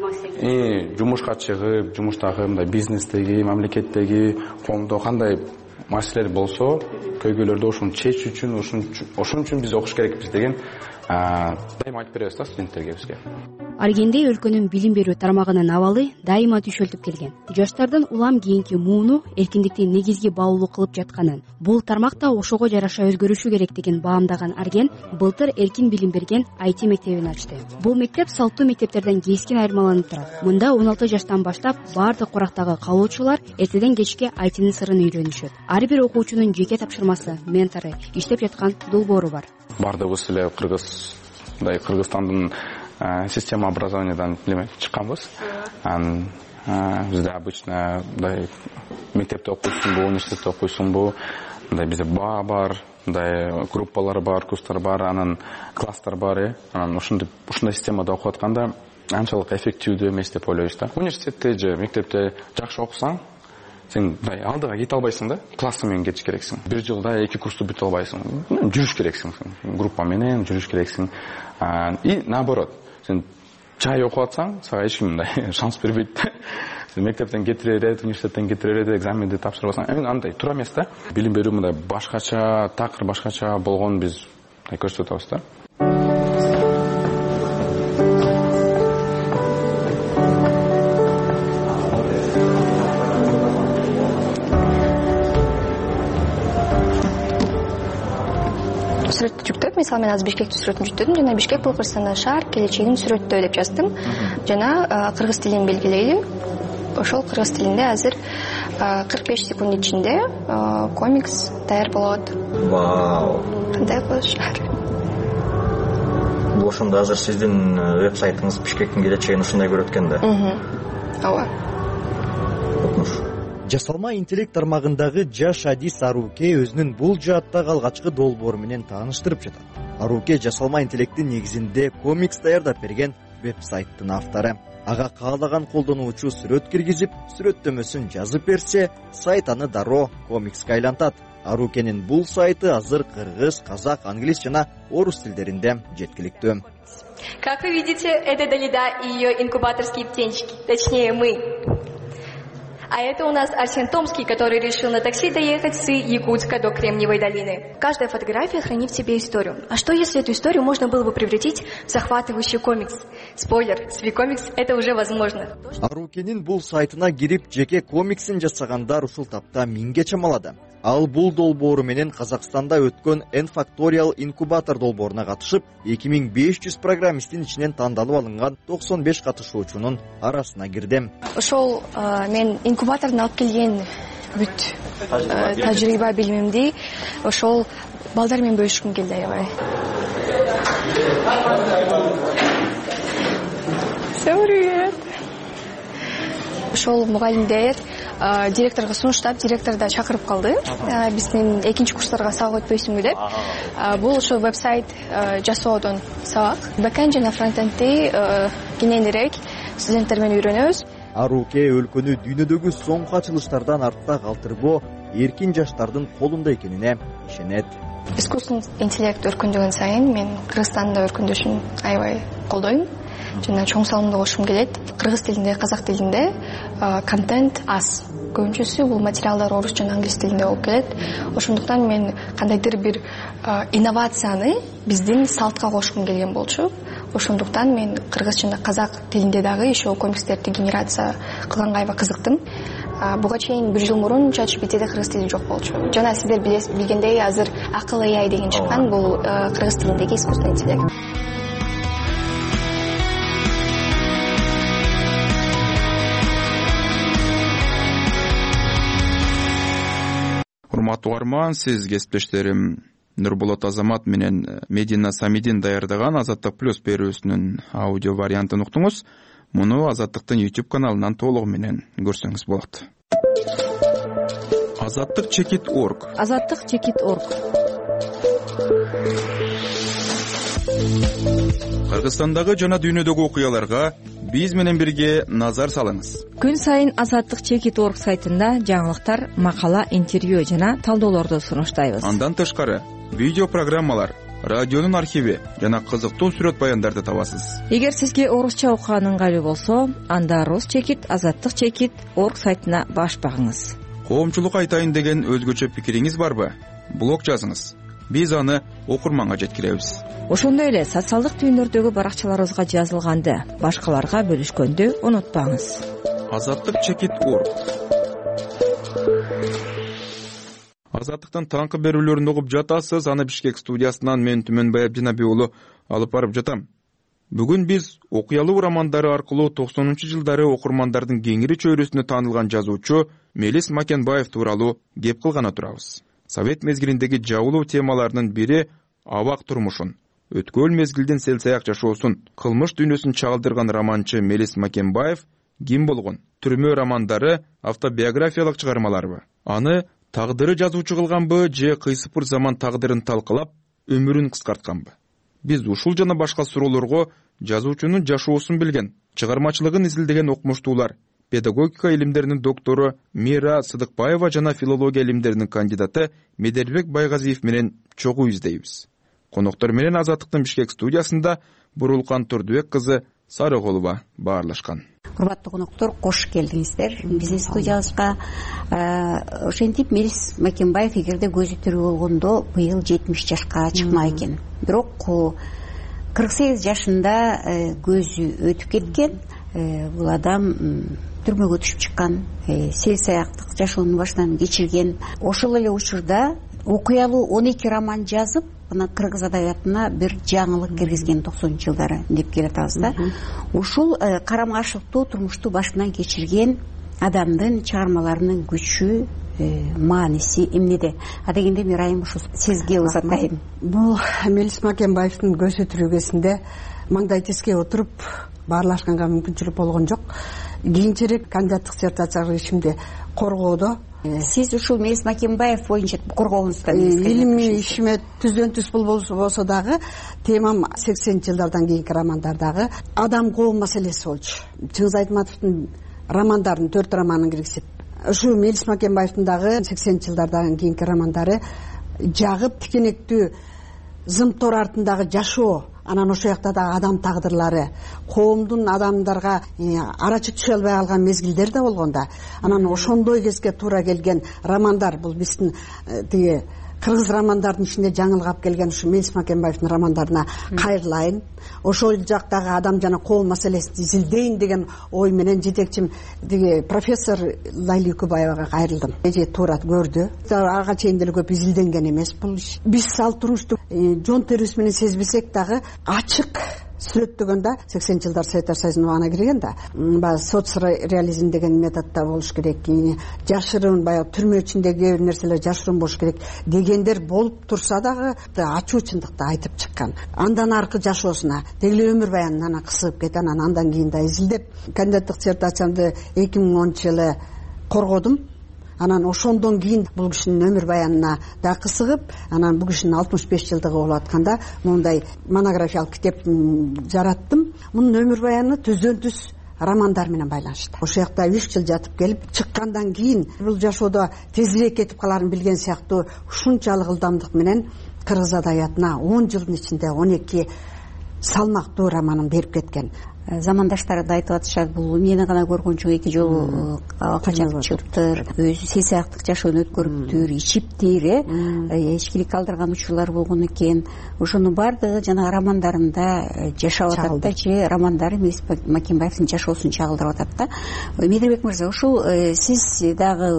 жумушка чыгып, жумуштагы мындай бизнестеги, мамлекеттеги, коомдо кандай маселелер болсо, көйгөйлөрдү ошону чечүү үчүн, ошон үчүн биз окуш керекпиз деген дайыма айтып беребиз да студенттерге бизге. Аргенде өлкөнүн билим берүү тармагынын абалы дайыма түшөлтүп келген. Жаштардын улам кийинки мууну эркиндикти негизги баалуу кылып жатканын, бул тармакта ошого жараша өзгөрүшү керек деген баамдаган Арген былтыр эркин билим берген ай ти мектебин ачты. Бул мектеп салттуу мектептерден кескин айырмаланып турат. Мында он алты жаштан баштап баардык курактагы калуучулар эртеден кечке ай тинин сырын үйрөнүшөт. Ар бир окуучунун жеке тапшырмасы, ментору, иштеп жаткан долбоору бар. Бардыгыбыз эле Кыргыз, мындай Кыргызстандын система образованиядан чыкканбыз. Анан бизде обычно мындай мектепте окуйсуңбу, университетте окуйсуңбу, мындай бизде баа бар, мындай группалар бар, курстар бар, анан класстар бар, э. Анан ушундай ушундай системада окуп атканда анчалык эффективдүү эмес деп ойлойбуз да. Университетте же мектепте жакшы окусаң, сен мындай алдыга кете албайсың да, классы менен кетиш керексиң. Бир жылда эки курсту бүтө албайсың. Жүрүш керексиң, группа менен жүрүш керексиң. И наоборот, сен жай окуп атсаң, сага эч ким мындай шанс бербейт. Сен мектептен кетире берет, университеттен кетире берет, экзаменди тапшырбасаң, эми андай туура эмес да. Билим берүү мындай башкача, такыр башкача болгонун биз көрсөтүп атабыз да. Сүрөттү жүктөп, мисалы мен азыр Бишкектин сүрөтүн жүктөдүм. Жана Бишкек бул Кыргызстандагы шаар, келечегин сүрөттөө деп жаздым. Жана кыргыз тилин белгилейли. Ошол кыргыз тилинде азыр кырк беш секунд ичинде комикс даяр болот. Вау. Кандай болуш шаар? Бул ошондо азыр сиздин веб-сайтыңыз Бишкектин келечегин ушундай көрөт экен да. Ооба. Жасалма интеллект тармагындагы жаш Адис Аруке өзүнүн бул жааттагы алгачкы долбоору менен тааныштырып жатат. Аруке жасалма интеллекттин негизинде комикс даярдап берген веб-сайттын автору. Ага каалаган колдонуучу сүрөт киргизип, сүрөттөмөсүн жазып берсе, сайт аны дароо комикске айлантат. Арукенин бул сайты азыр кыргыз, казак, англис жана орус тилдеринде жеткиликтүү. Как вы видите, это Далида и ее инкубаторские птенчики, точнее мы. А это у нас Арсен Томский, который решил на такси доехать с Якутска до Кремниевой долины. Каждая фотография хранит в себе историю. А что, если эту историю можно было бы превратить в захватывающий комикс? Спойлер, с Викомикс это уже возможно. Арукенин бул сайтына кирип, жеке комиксин жасагандар ушул тапта миңге чамалады. Ал бул долбоору менен Казакстанда өткөн N-Factorial инкубатор долбооруна катышып, эки миң беш жүз программисттин ичинен тандалып алынган токсон беш катышуучунун арасына кирди. Ошол мен инкубатордон алып келген бүт тажрыйба билимимди ошол балдар менен бөлүшкүм келди аябай. Всем привет. Ошол мугалимдер директорго сунуштап, директор да чакырып калды. Биздин экинчи курстарга сабак өтпөйсүңбү деп. Бул ошо веб-сайт жасоодон сабак. Бэкэнд жана фронтендди кененирээк студенттер менен үйрөнөбүз. Аруке өлкөнү дүйнөдөгү соңку ачылыштардан артта калтырбоо эркин жаштардын колунда экенине ишенет. Искусственный интеллект өркүндөгөн сайын мен Кыргызстанда өркүндөшүн аябай колдойм. Жана чоң салымды кошкум келет. Кыргыз тилинде, казак тилинде контент аз. Көбүнчөсү бул материалдар орус жана англис тилинде болуп келет. Ошондуктан мен кандайдыр бир инновацияны биздин салтка кошкум келген болчу. Ошондуктан мен кыргыз жана казак тилинде дагы еще комикстерди генерация кылганга аябай кызыктым. буга чейин бир жыл мурун чат джи пи тиде кыргыз тили жок болчу. Жана сиздер билгендей азыр акыл эй ай деген чыккан, бул кыргыз тилиндеги искусственный интеллект. Урматтуу угарман, сиз кесиптештерим Нурболот Азамат менен Медина Самидин даярдаган Азаттык плюс берүүсүнүн аудио вариантын уктуңуз. Муну Азаттыктын YouTube каналынан толугу менен көрсөңүз болот. Азаттык чекит точка орг. Азаттык чекит точка орг. Кыргызстандагы жана дүйнөдөгү окуяларга биз менен бирге назар салыңыз. Күн сайын Азаттык чекит точка орг сайтында жаңылыктар, макала, интервью жана талдоолорду сунуштайбыз. Андан тышкары видео программалар, радионун архиви жана кызыктуу сүрөт баяндарды табасыз. Эгер сизге орусча окуган ыңгайлуу болсо, анда рус чекит азаттык чекит точка орг сайтына баш багыңыз. Коомчулук айтайын деген өзгөчө пикириңиз барбы? Блог жазыңыз. Биз аны окурманга жеткиребиз. Ошондой эле социалдык түйүндөрдөгү баракчаларыбызга жазылганды башкаларга бөлүшкөндү унутпаңыз. Азаттык чекит точка орг. Азаттыктын таңкы берүүлөрүн угуп жатасыз. Аны Бишкек студиясынан мен Түмөнбай Абдинабий уулу алып барып жатам. Бүгүн биз окуялуу романдары аркылуу токсонунчу жылдары окурмандардын кеңири чөйрөсүнө таанылган жазуучу Мелис Макенбаев тууралуу кеп кылгана турабыз. Совет мезгилиндеги жабылуу темаларынын бири абак турмушун, өткөл мезгилдин селсаяк жашоосун, кылмыш дүйнөсүн чагылдырган романчы Мелис Макенбаев ким болгон? Түрмө романдары автобиографиялык чыгармаларбы? Аны тагдыры жазуучу кылганбы же кыйсыпыр заман тагдырын талкалап өмүрүн кыскартканбы? Биз ушул жана башка суроолорго жазуучунун жашоосун билген, чыгармачылыгын изилдеген окумуштуулар, педагогика илимдеринин доктору Мира Сыдыкбаева жана филология илимдеринин кандидаты Медербек Байгазиев менен чогуу издейбиз. Коноктор менен Азаттыктын Бишкек студиясында Бурулкан Турдубек кызы Сарыголова баарлашкан. Урматтуу коноктор, кош келдиңиздер биздин студиябызга. Ошентип Мелис Макенбаев эгерде көзү тирүү болгондо быйыл жетимиш жашка чыкмак экен. Бирок кырк сегиз жашында көзү өтүп кеткен. Бул адам түрмөгө түшүп чыккан, селсаяктык жашоонун башынан кечирген. Ошол эле учурда окуялуу он эки роман жазып, мына кыргыз адабиятына бир жаңылык киргизген токсонунчу жылдары деп келатабыз да. Ушул карама каршылыктуу турмушту башынан кечирген адамдын чыгармаларынын күчү, мааниси эмнеде? Адегенде Мирайым ушу сизге узатайын. Бул Мелис Макенбаевдин көзү тирүү кезинде маңдай теске отуруп баарлашканга мүмкүнчүлүк болгон жок. Кийинчерээк кандидаттык диссертациялык ишимде коргоодо сиз ушул Мелис Макенбаев боюнча коргооңуздан илимий ишиме түздөн түз болсо дагы темам сексенинчи жылдардан кийинки романдардагы адам коом маселеси болчу. Чыңгыз Айтматовдун романдарын, төрт романын киргизип, ушу Мелис Макенбаевдин дагы сексенинчи жылдардан кийинки романдары жагып тикенектүү зымтор артындагы жашоо, анан ошол жакта дагы адам тагдырлары, коомдун адамдарга арачы түшө албай калган мезгилдер да болгон да. Анан ошондой кезге туура келген романдар, бул биздин тиги кыргыз романдардын ичинде жаңылгап келген ушу Мелис Макенбаевдин романдарына кайрылайын. Ошол жактагы адам жана коом маселесин изилдейин деген ой менен жетекчим тиги профессор Лайли Үкүбаевага кайрылдым. Эже туура көрдү. Ага чейин деле көп изилденген эмес бул иш. Биз салт турушту жон терибиз менен сезбесек дагы ачык сүрөттөгөндө сексенинчи жылдар Советтер Союзунун абагына кирген да. Баягы соцреализм деген методдо болуш керек. Жашырын, баягы түрмө ичиндеги кээ бир нерселер жашырын болуш керек дегендер болуп турса дагы ачуу чындыкты айтып чыккан. Андан аркы жашоосуна дегеле өмүр баянын анан кысып кеткен, анан андан кийин да изилдеп кандидаттык диссертациямды эки миң онунчу жылы коргодум. Анан ошондон кийин бул кишинин өмүр баянына да кысыгып, анан бул кишинин алтымыш беш жылдыгы болуп атканда мындай монографиялык китеп жараттым. Мунун өмүр баяны түздөн түз романдар менен байланыштуу. Ошол жакта үч жыл жатып келип чыккандан кийин бул жашоодо тезирээк кетип каларын билген сыяктуу ушунчалык ылдамдык менен кыргыз адабиятына он жылдын ичинде он эки салмактуу романын берип кеткен. замандаштары да айтып атышат, бул мени гана көргөн жок, эки жолу качып чыктыр, өзү сен сыяктуу жашоону өткөрүптүр, ичиптир, э эчкилик калтырган учурлар болгон экен. Ошонун баардыгы жана романдарында жашап атат да, же романдары Мирис Макимбаевдин жашоосун чагылдырып атат да. Мейдирбек мырза, ушул сиз дагы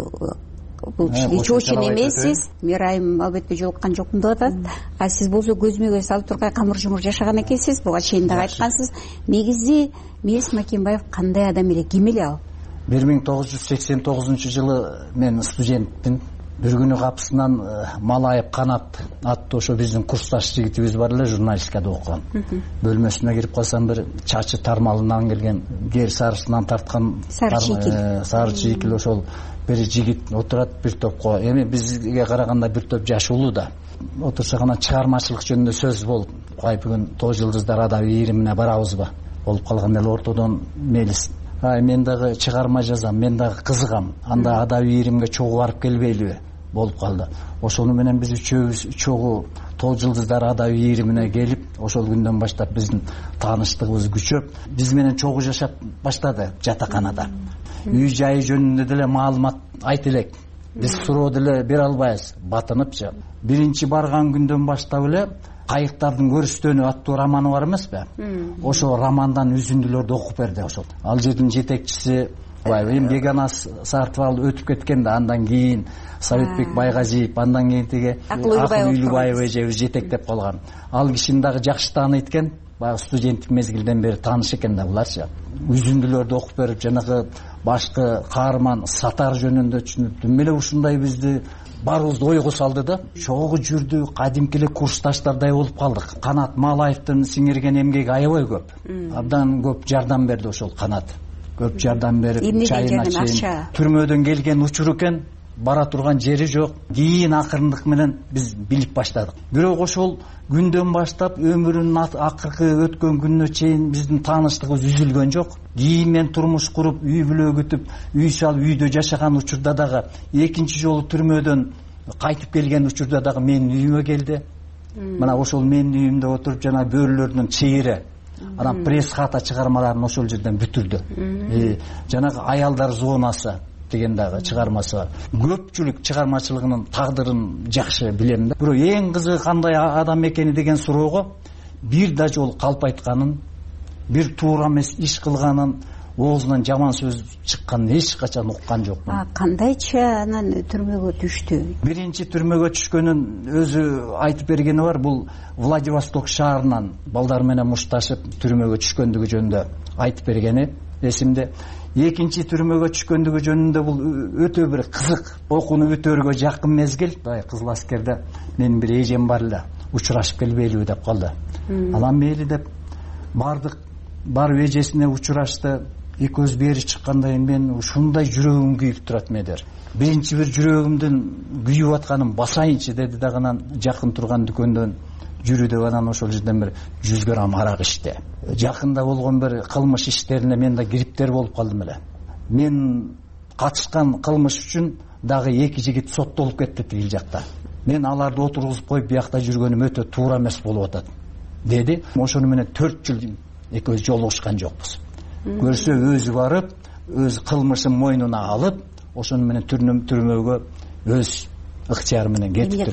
бул кишиге очень эмессиз, Мирайым албетте жолуккан жокмун деп атат. А сиз болсо көзмө көз салып тургай камыр жумур жашаган экенсиз, буга чейин дагы айткансыз. Негизи Мирис Макимбаев кандай адам эле, ким эле ал? бир миң тогуз жүз сексен тогузунчу жылы мен студентмин. Бир күнү капысынан Малаев Канат аттуу ошо биздин курсташ жигитибиз бар эле, журналистикада окуган. Бөлмөсүнө кирип калсам, бир чачы тармалынан келген, кер сарысынан тарткан сары чийкил ошол бир жигит отурат бир топко. Эми бизге караганда бир топ жашуулуу да. Отурсак анан чыгармачылык жөнүндө сөз болуп, кай бүгүн Тоз жылдыздар адаби ийримине барабызбы? Болуп калган эле ортодон мелис. Ай, мен дагы чыгарма жазам, мен дагы кызыгам. Анда адаби ийримге чогуу барып келбейлиби? Болуп калды. Ошону менен биз үчөөбүз чогуу Тоз жылдыздар адаби ийримине келип, ошол күндөн баштап биздин тааныштыгыбыз күчөп, биз менен чогуу жашап баштады жатаканада. Үй жайы жөнүндө деле маалымат айт элек. Биз суроо деле бере албайбыз, батыныпчы. Биринчи барган күндөн баштап эле Кайыктардын көрүстөнү аттуу романы бар эмеспи? Ошо романдан үзүндүлөрдү окуп берди ошол. Ал жердин жетекчиси эми Беганас Сартыбал өтүп кеткен да, андан кийин Советбек Байгазиев, андан кийин тиги Акыл Үйлүбаев эжебиз жетектеп калган. Ал кишини дагы жакшы тааныйт экен, баягы студенттик мезгилден бери тааныш экен да буларчы. Үзүндүлөрдү окуп берип, жанагы башкы каарман Сатар жөнүндө түшүнүптү. Меле ушундай бизди баарыбызды ойго салды да. Чогуу жүрдү, кадимки эле курсташтардай болуп калдык. Канат Малаевдин сиңирген эмгеги аябай көп. Абдан көп жардам берди ошол Канат. Көп жардам берип, чайына чейин. Түрмөдөн келген учур экен, бара турган жери жок. Кийин акырындык менен биз билип баштадык. Бирок ошол күндөн баштап өмүрүнүн акыркы өткөн күнүнө чейин биздин тааныштыгыбыз үзүлгөн жок. Кийин мен турмуш куруп, үй бүлө күтүп, үй салып, үйдө жашаган учурда дагы, экинчи жолу түрмөдөн кайтып келген учурда дагы менин үйүмө келди. Мына ошол менин үйүмдө отуруп, жана бөөлөрдүн чейири, анан пресс хата чыгармаларын ошол жерден бүтүрдү. Жанагы аялдар зонасы деген дагы чыгармасы бар. Көпчүлүк чыгармачылыгынын тагдырын жакшы билем да. Бирок эң кызыгы кандай адам экени деген суроого бир да жол калп айтканын, бир туура эмес иш кылганын, оозунан жаман сөз чыкканын эч качан уккан жокмун. А кандайча анан түрмөгө түштү? Биринчи түрмөгө түшкөнүн өзү айтып бергени бар. Бул Владивосток шаарынан балдар менен мушташып түрмөгө түшкөндүгү жөнүндө айтып бергени эсимде. Экинчи түрмөгө түшкөндүгү жөнүндө бул өтө бир кызык, окууну бүтөөргө жакын мезгил. Кызыл аскерде менин бир эжем бар эле, учурашып келбейлиби деп калды. Анан мейли деп бардык, барып эжесине учурашты. Экөөбүз бери чыкканда мен ушундай жүрөгүм күйүп турат медер. Биринчи бир жүрөгүмдүн күйүп атканын басайынчы деди дагы, анан жакын турган дүкөндөн жүрү деп анан ошол жерден бир жүз грамм арак ичти. Жакында болгон бир кылмыш иштерине мен да кириптер болуп калдым эле. Мен катышкан кылмыш үчүн дагы эки жигит соттолуп кетти тигил жакта. Мен аларды отургузуп коюп биякта жүргөнүм өтө туура эмес болуп атат деди. Ошону менен төрт жыл экөөбүз жолугушкан жокпуз. Көрсө өзү барып, өз кылмышын мойнуна алып, ошону менен түрмөгө өз ыктыяры менен кетиптир.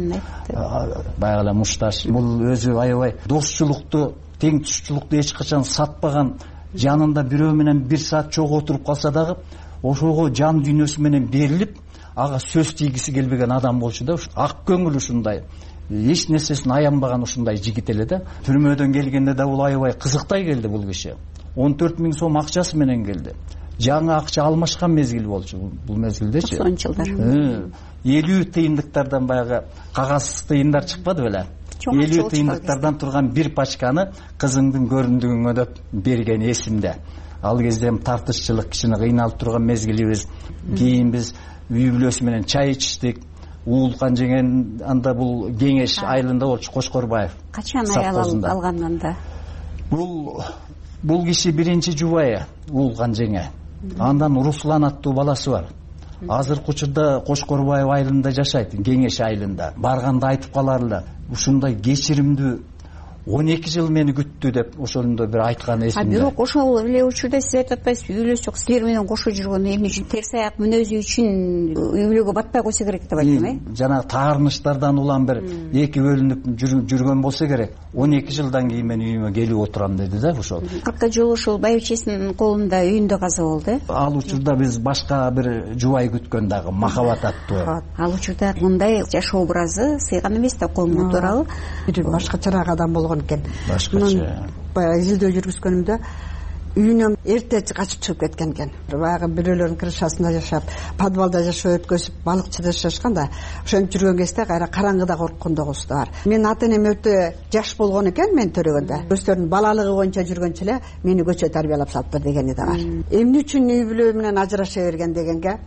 Баягы эле мушташ. Бул өзү аябай достчулукту, тең тушчулукту эч качан сатпаган, жанында бирөө менен бир саат чогуу отуруп калса дагы, ошого жан дүйнөсү менен берилип, ага сөз тийгиси келбеген адам болчу да. Ак көңүл ушундай. Эч нерсесин аянбаган ушундай жигит эле да. Түрмөдөн келгенде да бул аябай кызыктай келди бул киши. он төрт миң сом акчасы менен келди. Жаңы акча алмашкан мезгил болчу бул мезгилдечи. токсонунчу жылдар. элүү тыйындыктардан баягы кагаз тыйындар чыкпады беле? элүү тыйындыктардан турган бир пачканы кызыңдын көрүндүгүңө деп берген эсимде. Ал кезде тартышчылык, кичине кыйналып турган мезгилибиз. Кийин биз үй бүлөсү менен чай ичтик. Уулкан жеген анда бул кеңеш айылында болчу, Кошкорбаев. Качан аял алгандан да? Бул Бул киши биринчи жубайы Уулкан жеңе. Андан Руслан аттуу баласы бар. Азыркы учурда Кошкорбаев айылында жашайт, Кеңеш айылында. Барганда айтып калар эле, ушундай кечиримдүү, он эки жыл мени күттү деп ошондо бир айткан эсимде. Бирок ошол эле учурда сиз айтып атпайсызбы, үйлөшсөк силер менен кошо жүргөн эмне үчүн терс аяк мүнөзү үчүн үй бүлөгө батпай койсо керек деп айттым, э? Жанагы таарынычтардан улам бир эки бөлүнүп жүргөн болсо керек. он эки жылдан кийин мен үйүмө келип отурам деди да ошол. Кыркка жолу ушул байбичесинин колунда үйүндө каза болду, э? Ал учурда биз башка бир жубай күткөн дагы, Махабат аттуу. Ал учурда мындай жаш образы сыйган эмес да, колуна туурабы? Бир башкачараак адам болгон экен. Башкача. Баягы изилдөө жүргүзгөнүмдө үйүнөн эрте качып чыгып кеткен экен. Баягы бирөөлөрдүн крышасында жашап, подвалда жашоо өткөзүп, балыкчыда жашашкан да. Ошентип жүргөн кезде кайра караңгыда корккондогусу да бар. Менин ата энем өтө жаш болгон экен мен төрөгөндө. Өздөрүнүн балалыгы боюнча жүргөнчө эле мени көчө тарбиялап салыптыр дегени да бар. Эмне үчүн үй бүлө менен ажыраша берген дегенге,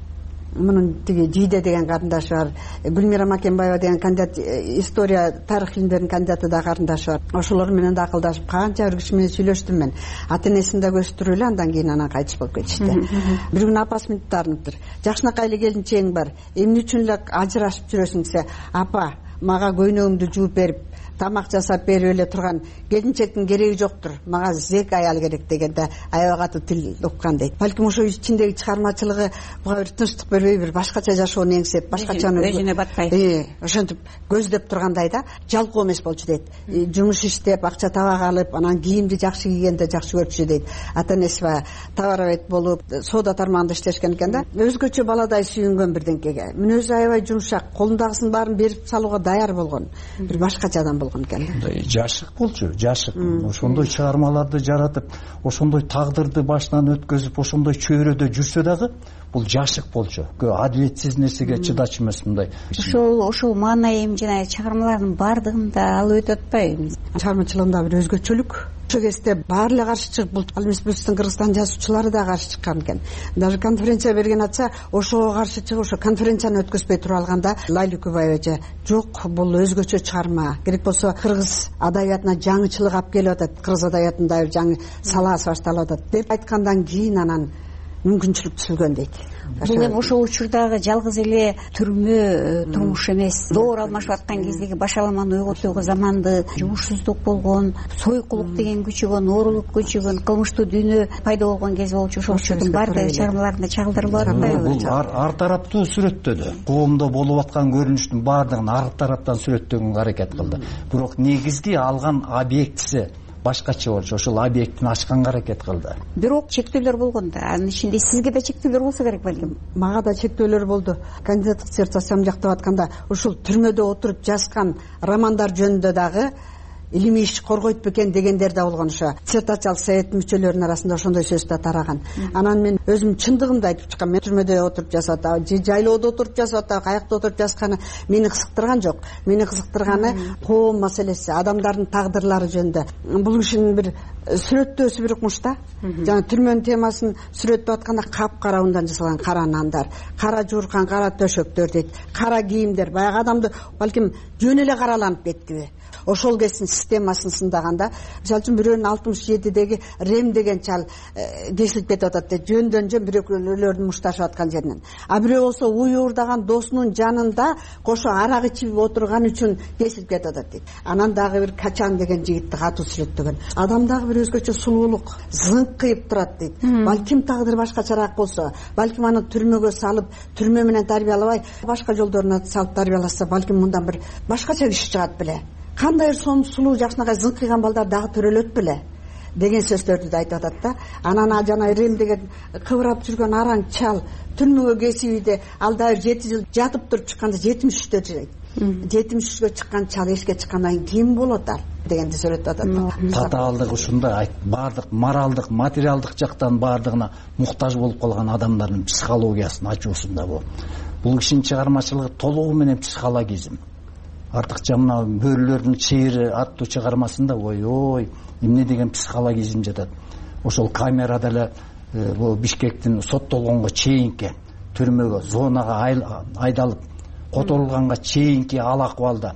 мунун тиги Жийде деген карындашы бар, Гүлмира Макенбаева деген кандидат, история тарых илимдеринин кандидаты да карындашы бар. Ошолор менен да акылдашып, канча бир киши менен сүйлөштүм мен. Ата энесин да көстүрүп эле андан кийин анан кайтыш болуп кетишти. Бир күнү апасы мынтип таарыныптыр. Жакшынакай эле келинчегиң бар, эмне үчүн эле ажырашып жүрөсүң десе, апа, мага көйнөгүмдү жууп берип, тамак жасап берип эле турган келинчектин кереги жоктур, мага зек аял керек дегенде аябай катуу тил уккан дейт. Балким ошо ичиндеги чыгармачылыгы буга бир тынчтык бербей, бир башкача жашоону эңсеп, башкачаны өзүнө батпай, э ошентип көздөп тургандай да, жалкоо эмес болчу дейт. Жумуш иштеп, акча табак алып, анан кийимди жакшы кийгенде жакшы көрчү дейт. Ата энеси баягы товаровед болуп, соода тармагында иштешкен экен да. Өзгөчө баладай сүйүнгөн бирденкеге. Мүнөзү аябай жумшак, колундагысын баарын берип салууга даяр болгон. Бир башкача адам болгон экен. Жашык болчу, жашык. Ошондой чыгармаларды жаратып, ошондой тагдырды башынан өткөзүп, ошондой чөйрөдө жүрсө дагы, бул жашык болчу. Адилетсиз нерсеге чыдачу эмес мындай. Ошол ошол маанайым жана чыгармалардын баардыгында алып өтүп атпайбы? Чыгармачылыгында бир өзгөчөлүк. Ошол кезде баары эле каршы чыгып, бул ал эмес биздин Кыргызстан жазуучулары да каршы чыккан экен. Даже конференция берген атса, ошого каршы чыгып, ошо конференцияны өткөзбөй туруп алганда Лайли Күбаева жок, бул өзгөчө чыгарма. Керек болсо кыргыз адабиятына жаңычылык алып келип атат, кыргыз адабиятында бир жаңы салаасы башталып атат деп айткандан кийин анан мүмкүнчүлүк түзүлгөн дейт. Бул эми ошол учурдагы жалгыз эле түрмө турмуш эмес. Доор алмашып аткан кездеги башаламан уйгутуугу заманды, жумушсуздук болгон, сойкулук деген күчөгөн, оорулук күчөгөн, кылмыштуу дүйнө пайда болгон кез болчу. Ошол үчүн баардыгы чыгармаларында чагылдырылып атпайбы? Бул ар тараптуу сүрөттөдү. Коомдо болуп аткан көрүнүштүн баардыгын ар тараптан сүрөттөгөнгө аракет кылды. Бирок негизги алган объектиси башкача болчу, ошол объектин ачканга аракет кылды. Бирок чектөөлөр болгон да, анын ичинде сизге да чектөөлөр болсо керек балким. Мага да чектөөлөр болду. Кандидаттык диссертациямды жактап атканда ушул түрмөдө отуруп жазган романдар жөнүндө дагы илимий иш коргойт бекен дегендер да болгон. Ошо диссертациялык совет мүчөлөрүнүн арасында ошондой сөз да тараган. Анан мен өзүм чындыгын да айтып чыккам. Мен түрмөдө отуруп жазып атам, же жайлоодо отуруп жазып атам, каякта отуруп жазганы мени кызыктырган жок. Мени кызыктырганы коом маселеси, адамдардын тагдырлары жөнүндө. Бул кишинин бир сүрөттөөсү бир укмуш да. Жана түрмөнүн темасын сүрөттөп атканда капкара ундан жасалган кара нандар, кара жууркан кара төшөктөр дейт, кара кийимдер. Баягы адамды балким жөн эле караланып кеттиби? Ошол кездин системасын сындаганда, мисалы үчүн бирөөнүн алтымыш жетидеги Рем деген чал кесилип кетип атат дейт, жөндөн жөн бирөөлөрдүн мушташып аткан жеринен. А бирөө болсо уй уурдаган досунун жанында кошо арак ичип отурган үчүн кесилип кетип атат дейт. Анан дагы бир Качан деген жигитти катуу сүрөттөгөн. Адамдагы бир өзгөчө сулуулук, зыңкыйып турат дейт. Балким тагдыр башкачараак болсо, балким аны түрмөгө салып, түрмө менен тарбиялабай, башка жолдоруна салып тарбияласа, балким мындан бир башкача киши чыгат беле. Кандай сонун сулуу жакшынакай зыңкыйган балдар дагы төрөлөт беле деген сөздөрдү да айтып атат да. Анан жана Рем деген кыбырап жүргөн араң чал түрмөгө кесибиде ал дагы жети жыл жатып туруп чыкканда жетимиш үчтө жүрөйт. жетимиш үчкө чыккан чал эшикке чыккандан кийин ким болот ал дегенди сүрөттөп атат. Татаалдык ушунда баардык моралдык, материалдык жактан баардыгына муктаж болуп калган адамдардын психологиясынын ачуусунда бул. Бул кишинин чыгармачылыгы толугу менен психологизм. Артыкча мына бөрүлөрдүн чейри аттуу чыгармасында ой-ой эмне деген психологизм жатат. Ошол камерада эле бул Бишкектин соттолгонго чейинки түрмөгө, зонага айдалып которулганга чейинки ал акыбалда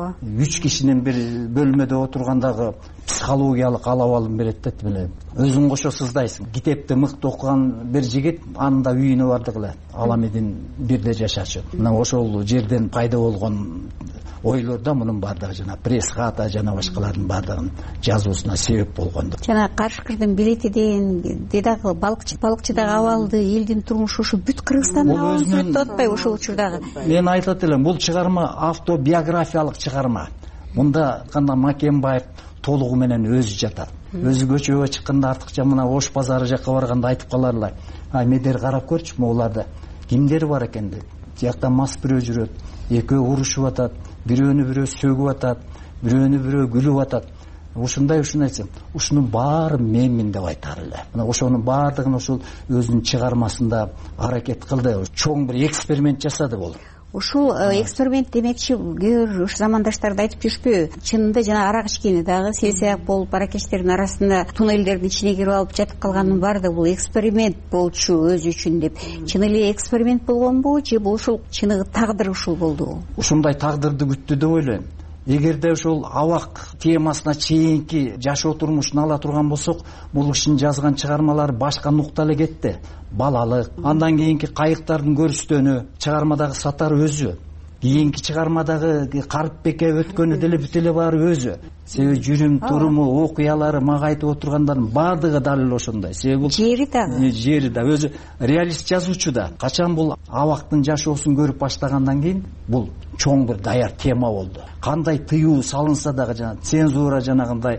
үч кишинин бир бөлмөдө отургандагы психологиялык ал абалын берет да. Биле өзүң кошо сыздайсың. Китепти мыкты окуган бир жигит анда үйүнө бардык эле Аламедин бирде жашачу. Мына ошол жерден пайда болгон ойлор да мунун баардыгы жана пресс хата жана башкалардын баардыгынын жазуусуна себеп болгондо. Жана Карышкырдын билетиден дедагы балыкчы балыкчыдагы абалды, элдин турмушу ушу бүт Кыргызстандын абалын сүрөттөп атпайбы ошол учурдагы? Мен айтат элем, бул чыгарма автобиографиялык чыгарма. Мында кандай Макенбаев толугу менен өзү жатат. Өзү көчөгө чыкканда артыкча мына Ош базары жакка барганда айтып каларлар. Ай медер карап көрчү, могуларда кимдер бар экен деп. Тиякта мас бирөө жүрөт, экөө урушуп атат, бирөөнү бирөө сөгүп атат, бирөөнү бирөө күлүп атат. Ушундай ушуну айтсам, ушунун баары менмин деп айтар эле. Мына ошонун баардыгын ошол өзүнүн чыгармасында аракет кылды. Чоң бир эксперимент жасады бул. Ушул эксперимент демекчи кээ бир замандаштар да айтып жүрүшпү? Чынында жана арак ичкени дагы селсияк болуп аракечтердин арасында туннелдердин ичине кирип алып жатып калганын баары да бул эксперимент болчу өзү үчүн деп. Чын эле эксперимент болгонбу же бул ушул чыныгы тагдыр ушул болдубу? Ушундай тагдырды күттү деп ойлойм. Эгерде ошол абак темасына чейинки жашоо турмушун ала турган болсок, бул кишинин жазган чыгармалары башка нукта эле кетти. Балалык, андан кийинки кайыктардын көрүстөнү, чыгармадагы Сатар өзү, кийинки чыгармадагы Карыпбеке өткөнү деле бүт эле баары өзү. Себеби жүрүм туруму, окуялары мага айтып отургандардын баардыгы дал эле ошондой. Себеби бул жери дагы, жери да өзү реалист жазуучу да. Качан бул абактын жашоосун көрүп баштагандан кийин бул чоң бир даяр тема болду. Кандай тыюу салынса дагы жана цензура жанагындай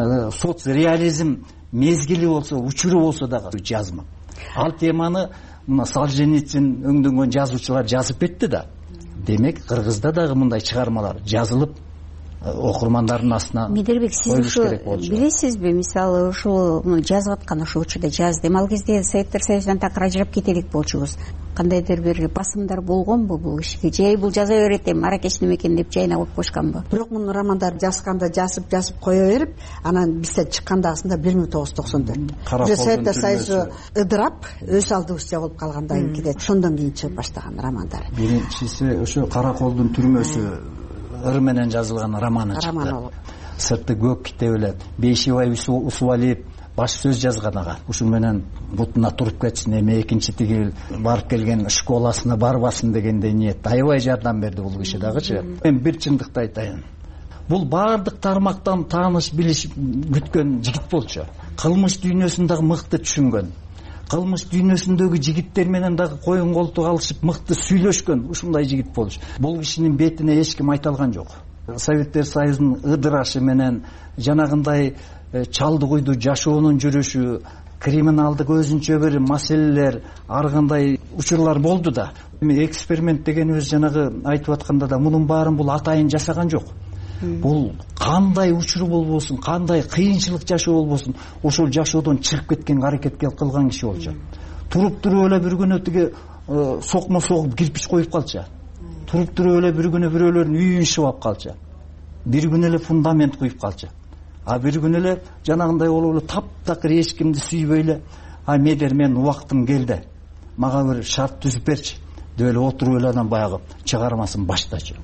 соцреализм мезгили болсо, учуру болсо дагы жазма. Ал теманы мына Солженицин өңдөнгөн жазуучулар жазып кетти да. Демек Кыргызда дагы мындай чыгармалар жазылып окурмандардын астына Медербек, сиз ушу билесизби, мисалы ушул жазып аткан ошол учурда жазды. Ал кезде Советтер Союзунан так ажырап кетелик болчубуз. Кандайдыр бир басымдар болгонбу бул кишиге? Же бул жаза берет эми аракеч неме экен деп жайнап коюп койышканбы? Бирок мунун романдарын жазганда жазып жазып кое берип, анан бизде чыккандагысында бир миң тогуз жүз токсон төрт. Уже Советтер Союзу ыдырап, өз алдыбызча болуп калгандан кийин ошондон кийин чыгып баштаган романдар. Биринчиси ошо Караколдун түрмөсү ыр менен жазылган романы чыкты. Сырты көк китеп эле Бейшибай Усубалиев баш сөз жазган ага. Ушун менен бутуна туруп кетсин, эми экинчи тигил барып келген школасына барбасын дегендей ниет. Аябай жардам берди бул киши дагычы. Мен бир чындыкты айтайын. Бул баардык тармактан тааныш билиш бүткөн жигит болчу. Кылмыш дүйнөсүн дагы мыкты түшүнгөн. Кылмыш дүйнөсүндөгү жигиттер менен дагы коюн колтук алышып мыкты сүйлөшкөн ушундай жигит болчу. Бул кишинин бетине эч ким айта алган жок. Советтер Союзунун ыдырашы менен жанагындай чалды куйду жашоонун жүрүшү, криминалдык өзүнчө бир маселелер, ар кандай учурлар болду да. Эми эксперимент дегенибиз жанагы айтып атканда да мунун баарын бул атайын жасаган жок. Бул кандай учур болбосун, кандай кыйынчылык жашоо болбосун, ошол жашоодон чыгып кеткен аракетке кылган киши болчу. Туруп туруп эле бир күнү тиги сокмо согуп кирпич коюп калчу. Туруп туруп эле бир күнү бирөөлөрдүн үйүн шыбап калчу. Бир күнү эле фундамент куюп калчу. А бир күнү эле жанагындай болуп эле таптакыр эч кимди сүйбөй эле, а медер мен убактым келди, мага бир шарт түзүп берчи деп эле отуруп эле анан баягы чыгармасын баштачу.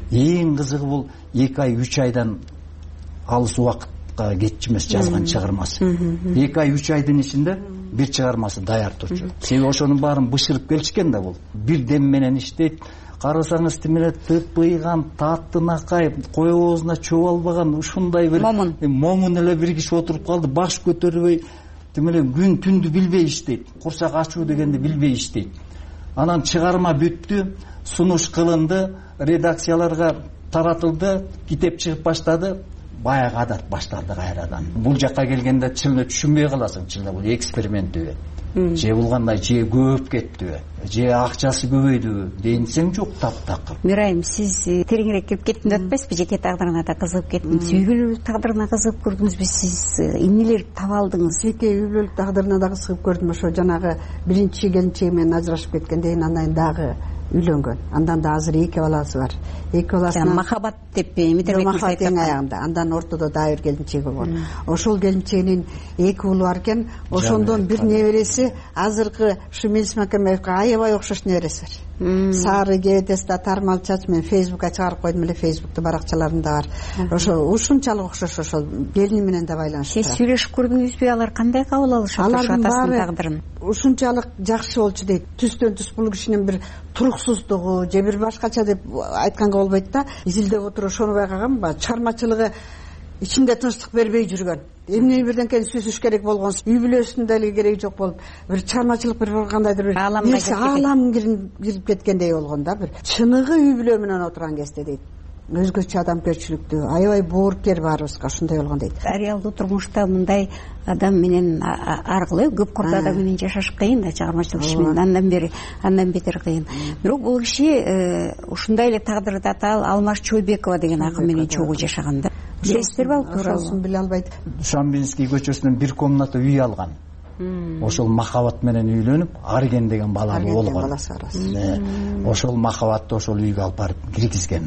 Эң кызыгы бул эки ай үч айдан алыс убакытка кетчү эмес жазган чыгармасы. эки ай үч айдын ичинде бир чыгармасы даяр турчу. Себеби ошонун баарын бышырып келишкен да бул. Бир дем менен иштейт. Карасаңыз тимеле тыпыйган, таттынакай, кой оозуна чөбөлбөгөн ушундай бир момун эле бир киши отуруп калды, баш көтөрбөй, тимеле күн түндү билбей иштейт. Курсак ачуу дегенди билбей иштейт. Анан чыгарма бүттү, сунуш кылынды, редакцияларга таратылды, китеп чыгып баштады, баягы адат башталды кайрадан. Бул жакка келгенде чынында түшүнбөй каласың, чынында бул эксперименттүү. Же булгандай же көп кеттиби, же акчасы көбөйдүбү десең жок, таптакыр. Мирайым, сиз тереңирээк кирип кеттим деп атпайсызбы? Жеке тагдырына да кызыгып кеттим. Үй-бүлөлүк тагдырына кызыгып көрдүңүзбү? Сиз эмнелер таба алдыңыз? Жеке үй-бүлөлүк тагдырына да кызыгып көрдүм. Ошо жанагы биринчи келинчеги менен ажырашып кеткенден кийин андан дагы үйлөнгөн. Андан да азыр эки баласы бар. Эки баласынан махабат деп Медербек айтты аягында. Андан ортодо дагы бир келинчеги болгон. Ошол келинчегинин эки уулу бар экен. Ошондон бир небереси азыркы ушу Мелис Макенбаевге аябай окшош небереси бар. Сары кебетеси да тармал чач, мен Фейсбукка чыгарып койдум эле, Фейсбукту баракчаларында бар. Ошо ушунчалык окшош, ошол келини менен да байланыштуу. Сиз сүйлөшүп көрдүңүзбү? Алар кандай кабыл алышат ошо атасынын тагдырын? Ушунчалык жакшы болчу дейт. Түстөн түс бул кишинин бир туруксуздугу же бир башкача деп айтканга болбойт да. Изилдеп отуруп ошону байкагам, баягы чыгармачылыгы ичинде тынчтык бербей жүргөн. Эмне бирденкени сүзүш керек болгон, үй бүлөсүнүн деле кереги жок болуп, бир чыгармачылык бир кандайдыр бир нерсе аалам кирип кеткендей болгон да. Бир чыныгы үй бүлө менен отурган кезде дейт. Өзгөчө адамгерчиликтүү, аябай боорукер баарыбызга ошондой болгон дейт. Реалдуу турмушта мындай адам менен аркылуу көп курда адам менен жашаш кыйын да, чыгармачылык иш менен андан бери андан бетер кыйын. Бирок бул киши ушундай эле тагдырды атал Алмаш Чойбекова деген акын менен чогуу жашаган да. Билесиздерби ал тууралуу? Ошону биле албайт. Шамбинский көчөсүнөн бир комната үй алган. Ошол махабат менен үйлөнүп, Арген деген бала болгон. Ошол махабатты ошол үйгө алып барып киргизген.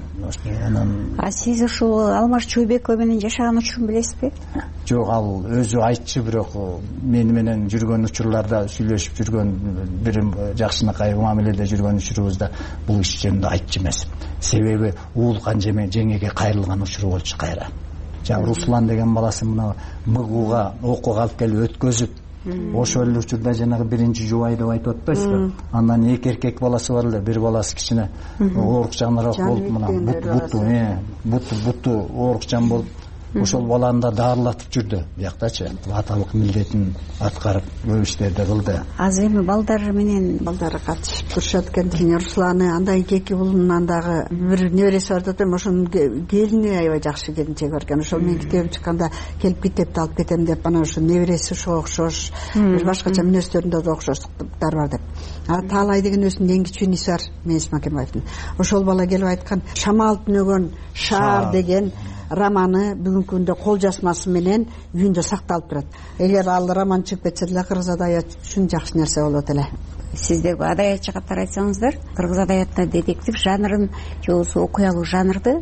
А сиз ушул Алмаш Чойбекова менен жашаган учурун билесизби? Жок, ал өзү айтчу, бирок мени менен жүргөн учурларда, сүйлөшүп жүргөн, бир жакшынакай мамиледе жүргөн учурубузда бул иш жөнүндө айтчу эмес. Себеби уулган жеңеге кайрылган учуру болчу кайра. Жана Руслан деген баласы мына МГУга окууга алып келип өткөзүп, ошол эле учурда жанагы биринчи жубай деп айтып атпайсызбы? Андан эки эркек баласы бар эле, бир баласы кичине оорукчаныраак болуп, мына буту, э, буту буту оорукчан болуп, ошол баланы да дарылатып жүрдү бияктачы. Аталык милдетин аткарып, көп иштерди кылды. Азыр эми балдар менен балдары катышып турушат экен. Русланы андай эки уулунан дагы бир небереси бар деп, ошонун келини аябай жакшы келинчек бар экен. Ошол менин китебим чыкканда келип китепти алып кетем деп, анан ошо небереси ошого окшош, бир башкача мүнөздөрүндө да окшоштуктар бар деп. А Таалай деген өзүнүн эң кичүү иниси бар, Меңиз Макенбаевдин. Ошол бала келип айткан, Шамал түнөгөн шаар деген романы бүгүнкү күндө кол жазмасы менен үйүндө сакталып турат. Эгер ал роман чыгып кетсе деле кыргыз адабияты үчүн жакшы нерсе болот эле. Сиздер адаятчы катары айтсаңыздар, кыргыз адаятында детектив жанрын же болбосо окуялуу жанрды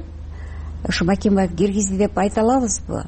ушу Макенбаев киргизди деп айта алабызбы?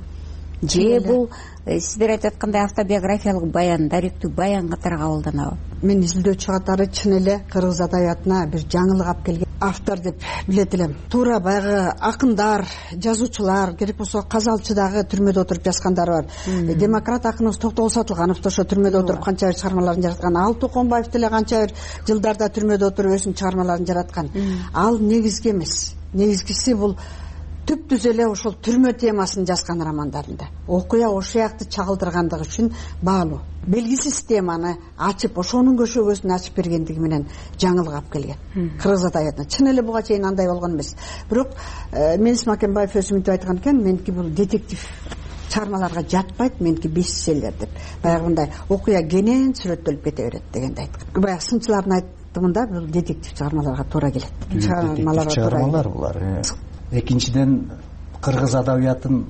Же бул сиздер айтып аткандай автобиографиялык баян, даректүү баян катары кабылданабы? Мен изилдөөчү катары чын эле кыргыз адабиятына бир жаңылык алып келген автор деп билет элем. Туура баягы акындар, жазуучулар, керек болсо Казалчы дагы түрмөдө отуруп жазгандары бар. Демократ акыныбыз Токтогул Сатылганов да ошо түрмөдө отуруп канча бир чыгармаларын жараткан. Ал Токонбаев деле канча бир жылдарда түрмөдө отуруп өзүнүн чыгармаларын жараткан. Ал негизги эмес. Негизгиси бул түп түз эле ошол түрмө темасын жазган романдарында. Окуя ошол якты чагылдыргандыгы үчүн баалуу. Белгисиз теманы ачып, ошонун көшөгөсүн ачып бергендиги менен жаңылык алып келген. Кыргыз адабиятына чын эле буга чейин андай болгон эмес. Бирок Меңиз Макенбаев өзү мынтип айткан экен, меники бул детектив чыгармаларга жатпайт, меники бестселлер деп. Баягы мындай окуя кенен сүрөттөлүп кете берет дегенди айткан. Баягы сынчылардын айтымында бул детектив чыгармаларга туура келет. Чыгармалар булар. Экинчиден, кыргыз адабиятын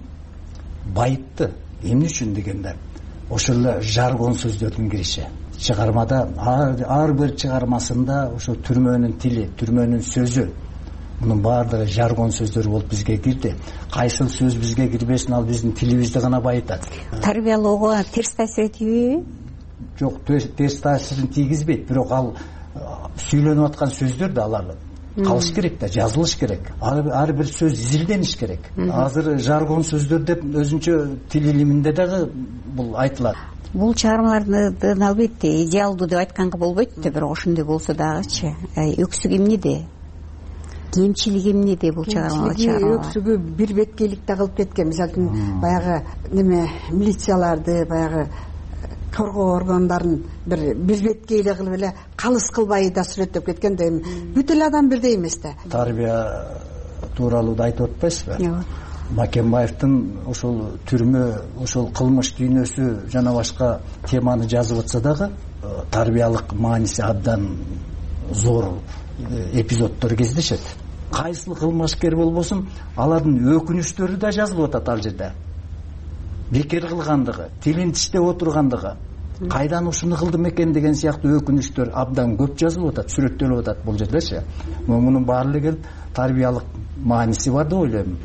байытты. Эмне үчүн дегенде, ошол эле жаргон сөздөрдүн кириши. Чыгармада ар бир чыгармасында ошо түрмөнүн тили, түрмөнүн сөзү, мунун баардыгы жаргон сөздөр болуп бизге кирди. Кайсыл сөз бизге кирбесин, ал биздин тилибизди гана байытат. Тарбиялоого терс таасир этпейби? Жок, терс таасирин тийгизбейт, бирок ал сүйлөнүп аткан сөздөр да алар калыш керек да, жазылыш керек. Ар бир сөз изилдениш керек. Азыр жаргон сөздөр деп өзүнчө тил илиминде дагы бул айтылат. Бул чыгармалардын албетте идеалдуу деп айтканга болбойт да, бирок ошондой болсо дагычы өксүк эмнеде? Кемчилиги эмнеде бул чыгармалар? Өксүгү бир беткейликте кылып кеткен. Мисалы үчүн баягы неме милицияларды, баягы коргоо органдарын бир бир беткейле кылып эле калыс кылбай да сүрөттөп кеткен да, эми бүт эле адам бирдей эмес да. Тарбия тууралуу да айтып атпайсызбы? Макенбаевдин ошол түрмө, ошол кылмыш дүйнөсү жана башка теманы жазып атса дагы тарбиялык мааниси абдан зор эпизоддор кездешет. Кайсыл кылмышкер болбосун, алардын өкүнүчтөрү да жазылып атат ал жерде. Бекер кылгандыгы, тилин тиштеп отургандыгы, кайдан ушуну кылдым экен деген сыяктуу өкүнүчтөр абдан көп жазылып атат, сүрөттөлүп атат бул жердечи. Мунун баары эле келип тарбиялык мааниси бар деп ойлойм.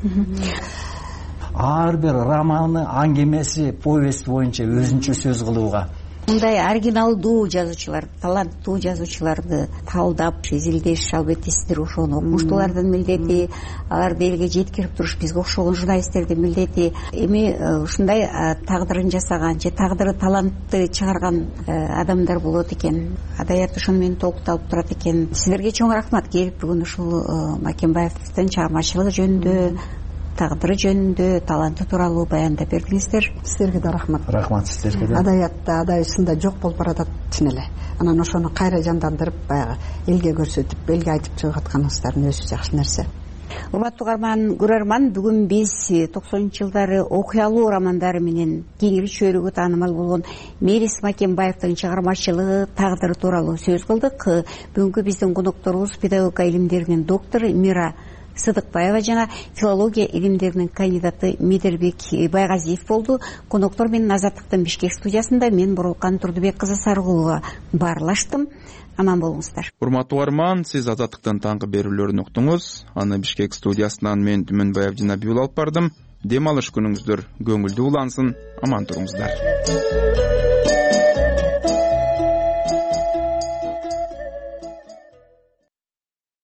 Ар бир романы, аңгемеси, повесть боюнча өзүнчө сөз кылууга мындай оригиналдуу жазуучулар, таланттуу жазуучуларды талдап изилдеш албетте сиздер ошону окумуштуулардын милдети, аларды элге жеткирип туруш бизге окшогон журналисттердин милдети. Эми ушундай тагдырын жасаган же тагдыры талантты чыгарган адамдар болот экен. Адаят ошону менен толукталып турат экен. Силерге чоң рахмат келип бүгүн ушул Макенбаевдин чыгармачылыгы жөнүндө, тагдыры жөнүндө, таланты тууралуу баяндап бердиңиздер. Силерге да рахмат. Рахмат сиздерге да. Адаятта адай сында жок болуп баратат чын эле. Анан ошону кайра жандандырып баягы элге көрсөтүп, элге айтып чыгып атканыңыздардын өзү жакшы нерсе. Урматтуу көрөрман, бүгүн биз токсонунчу жылдары окуялуу романдары менен кеңири чөйрөгө таанымал болгон Мелис Макенбаевдин чыгармачылыгы, тагдыры тууралуу сөз кылдык. Бүгүнкү биздин конокторубуз педагогика илимдеринин доктору Мира Сыдыкбаева жана филология илимдеринин кандидаты Медербек Байгазиев болду. Коноктор менен Азаттыктын Бишкек студиясында мен Бурулкан Турдубек кызы Сарыгулова баарлаштым. Аман болуңуздар. Урматтуу арман, сиз Азаттыктын таңкы берүүлөрүн уктуңуз. Аны Бишкек студиясынан мен Түмөнбаев Жинабиул алып бардым. Дем алыш күнүңүздөр көңүлдүү улансын. Аман туруңуздар.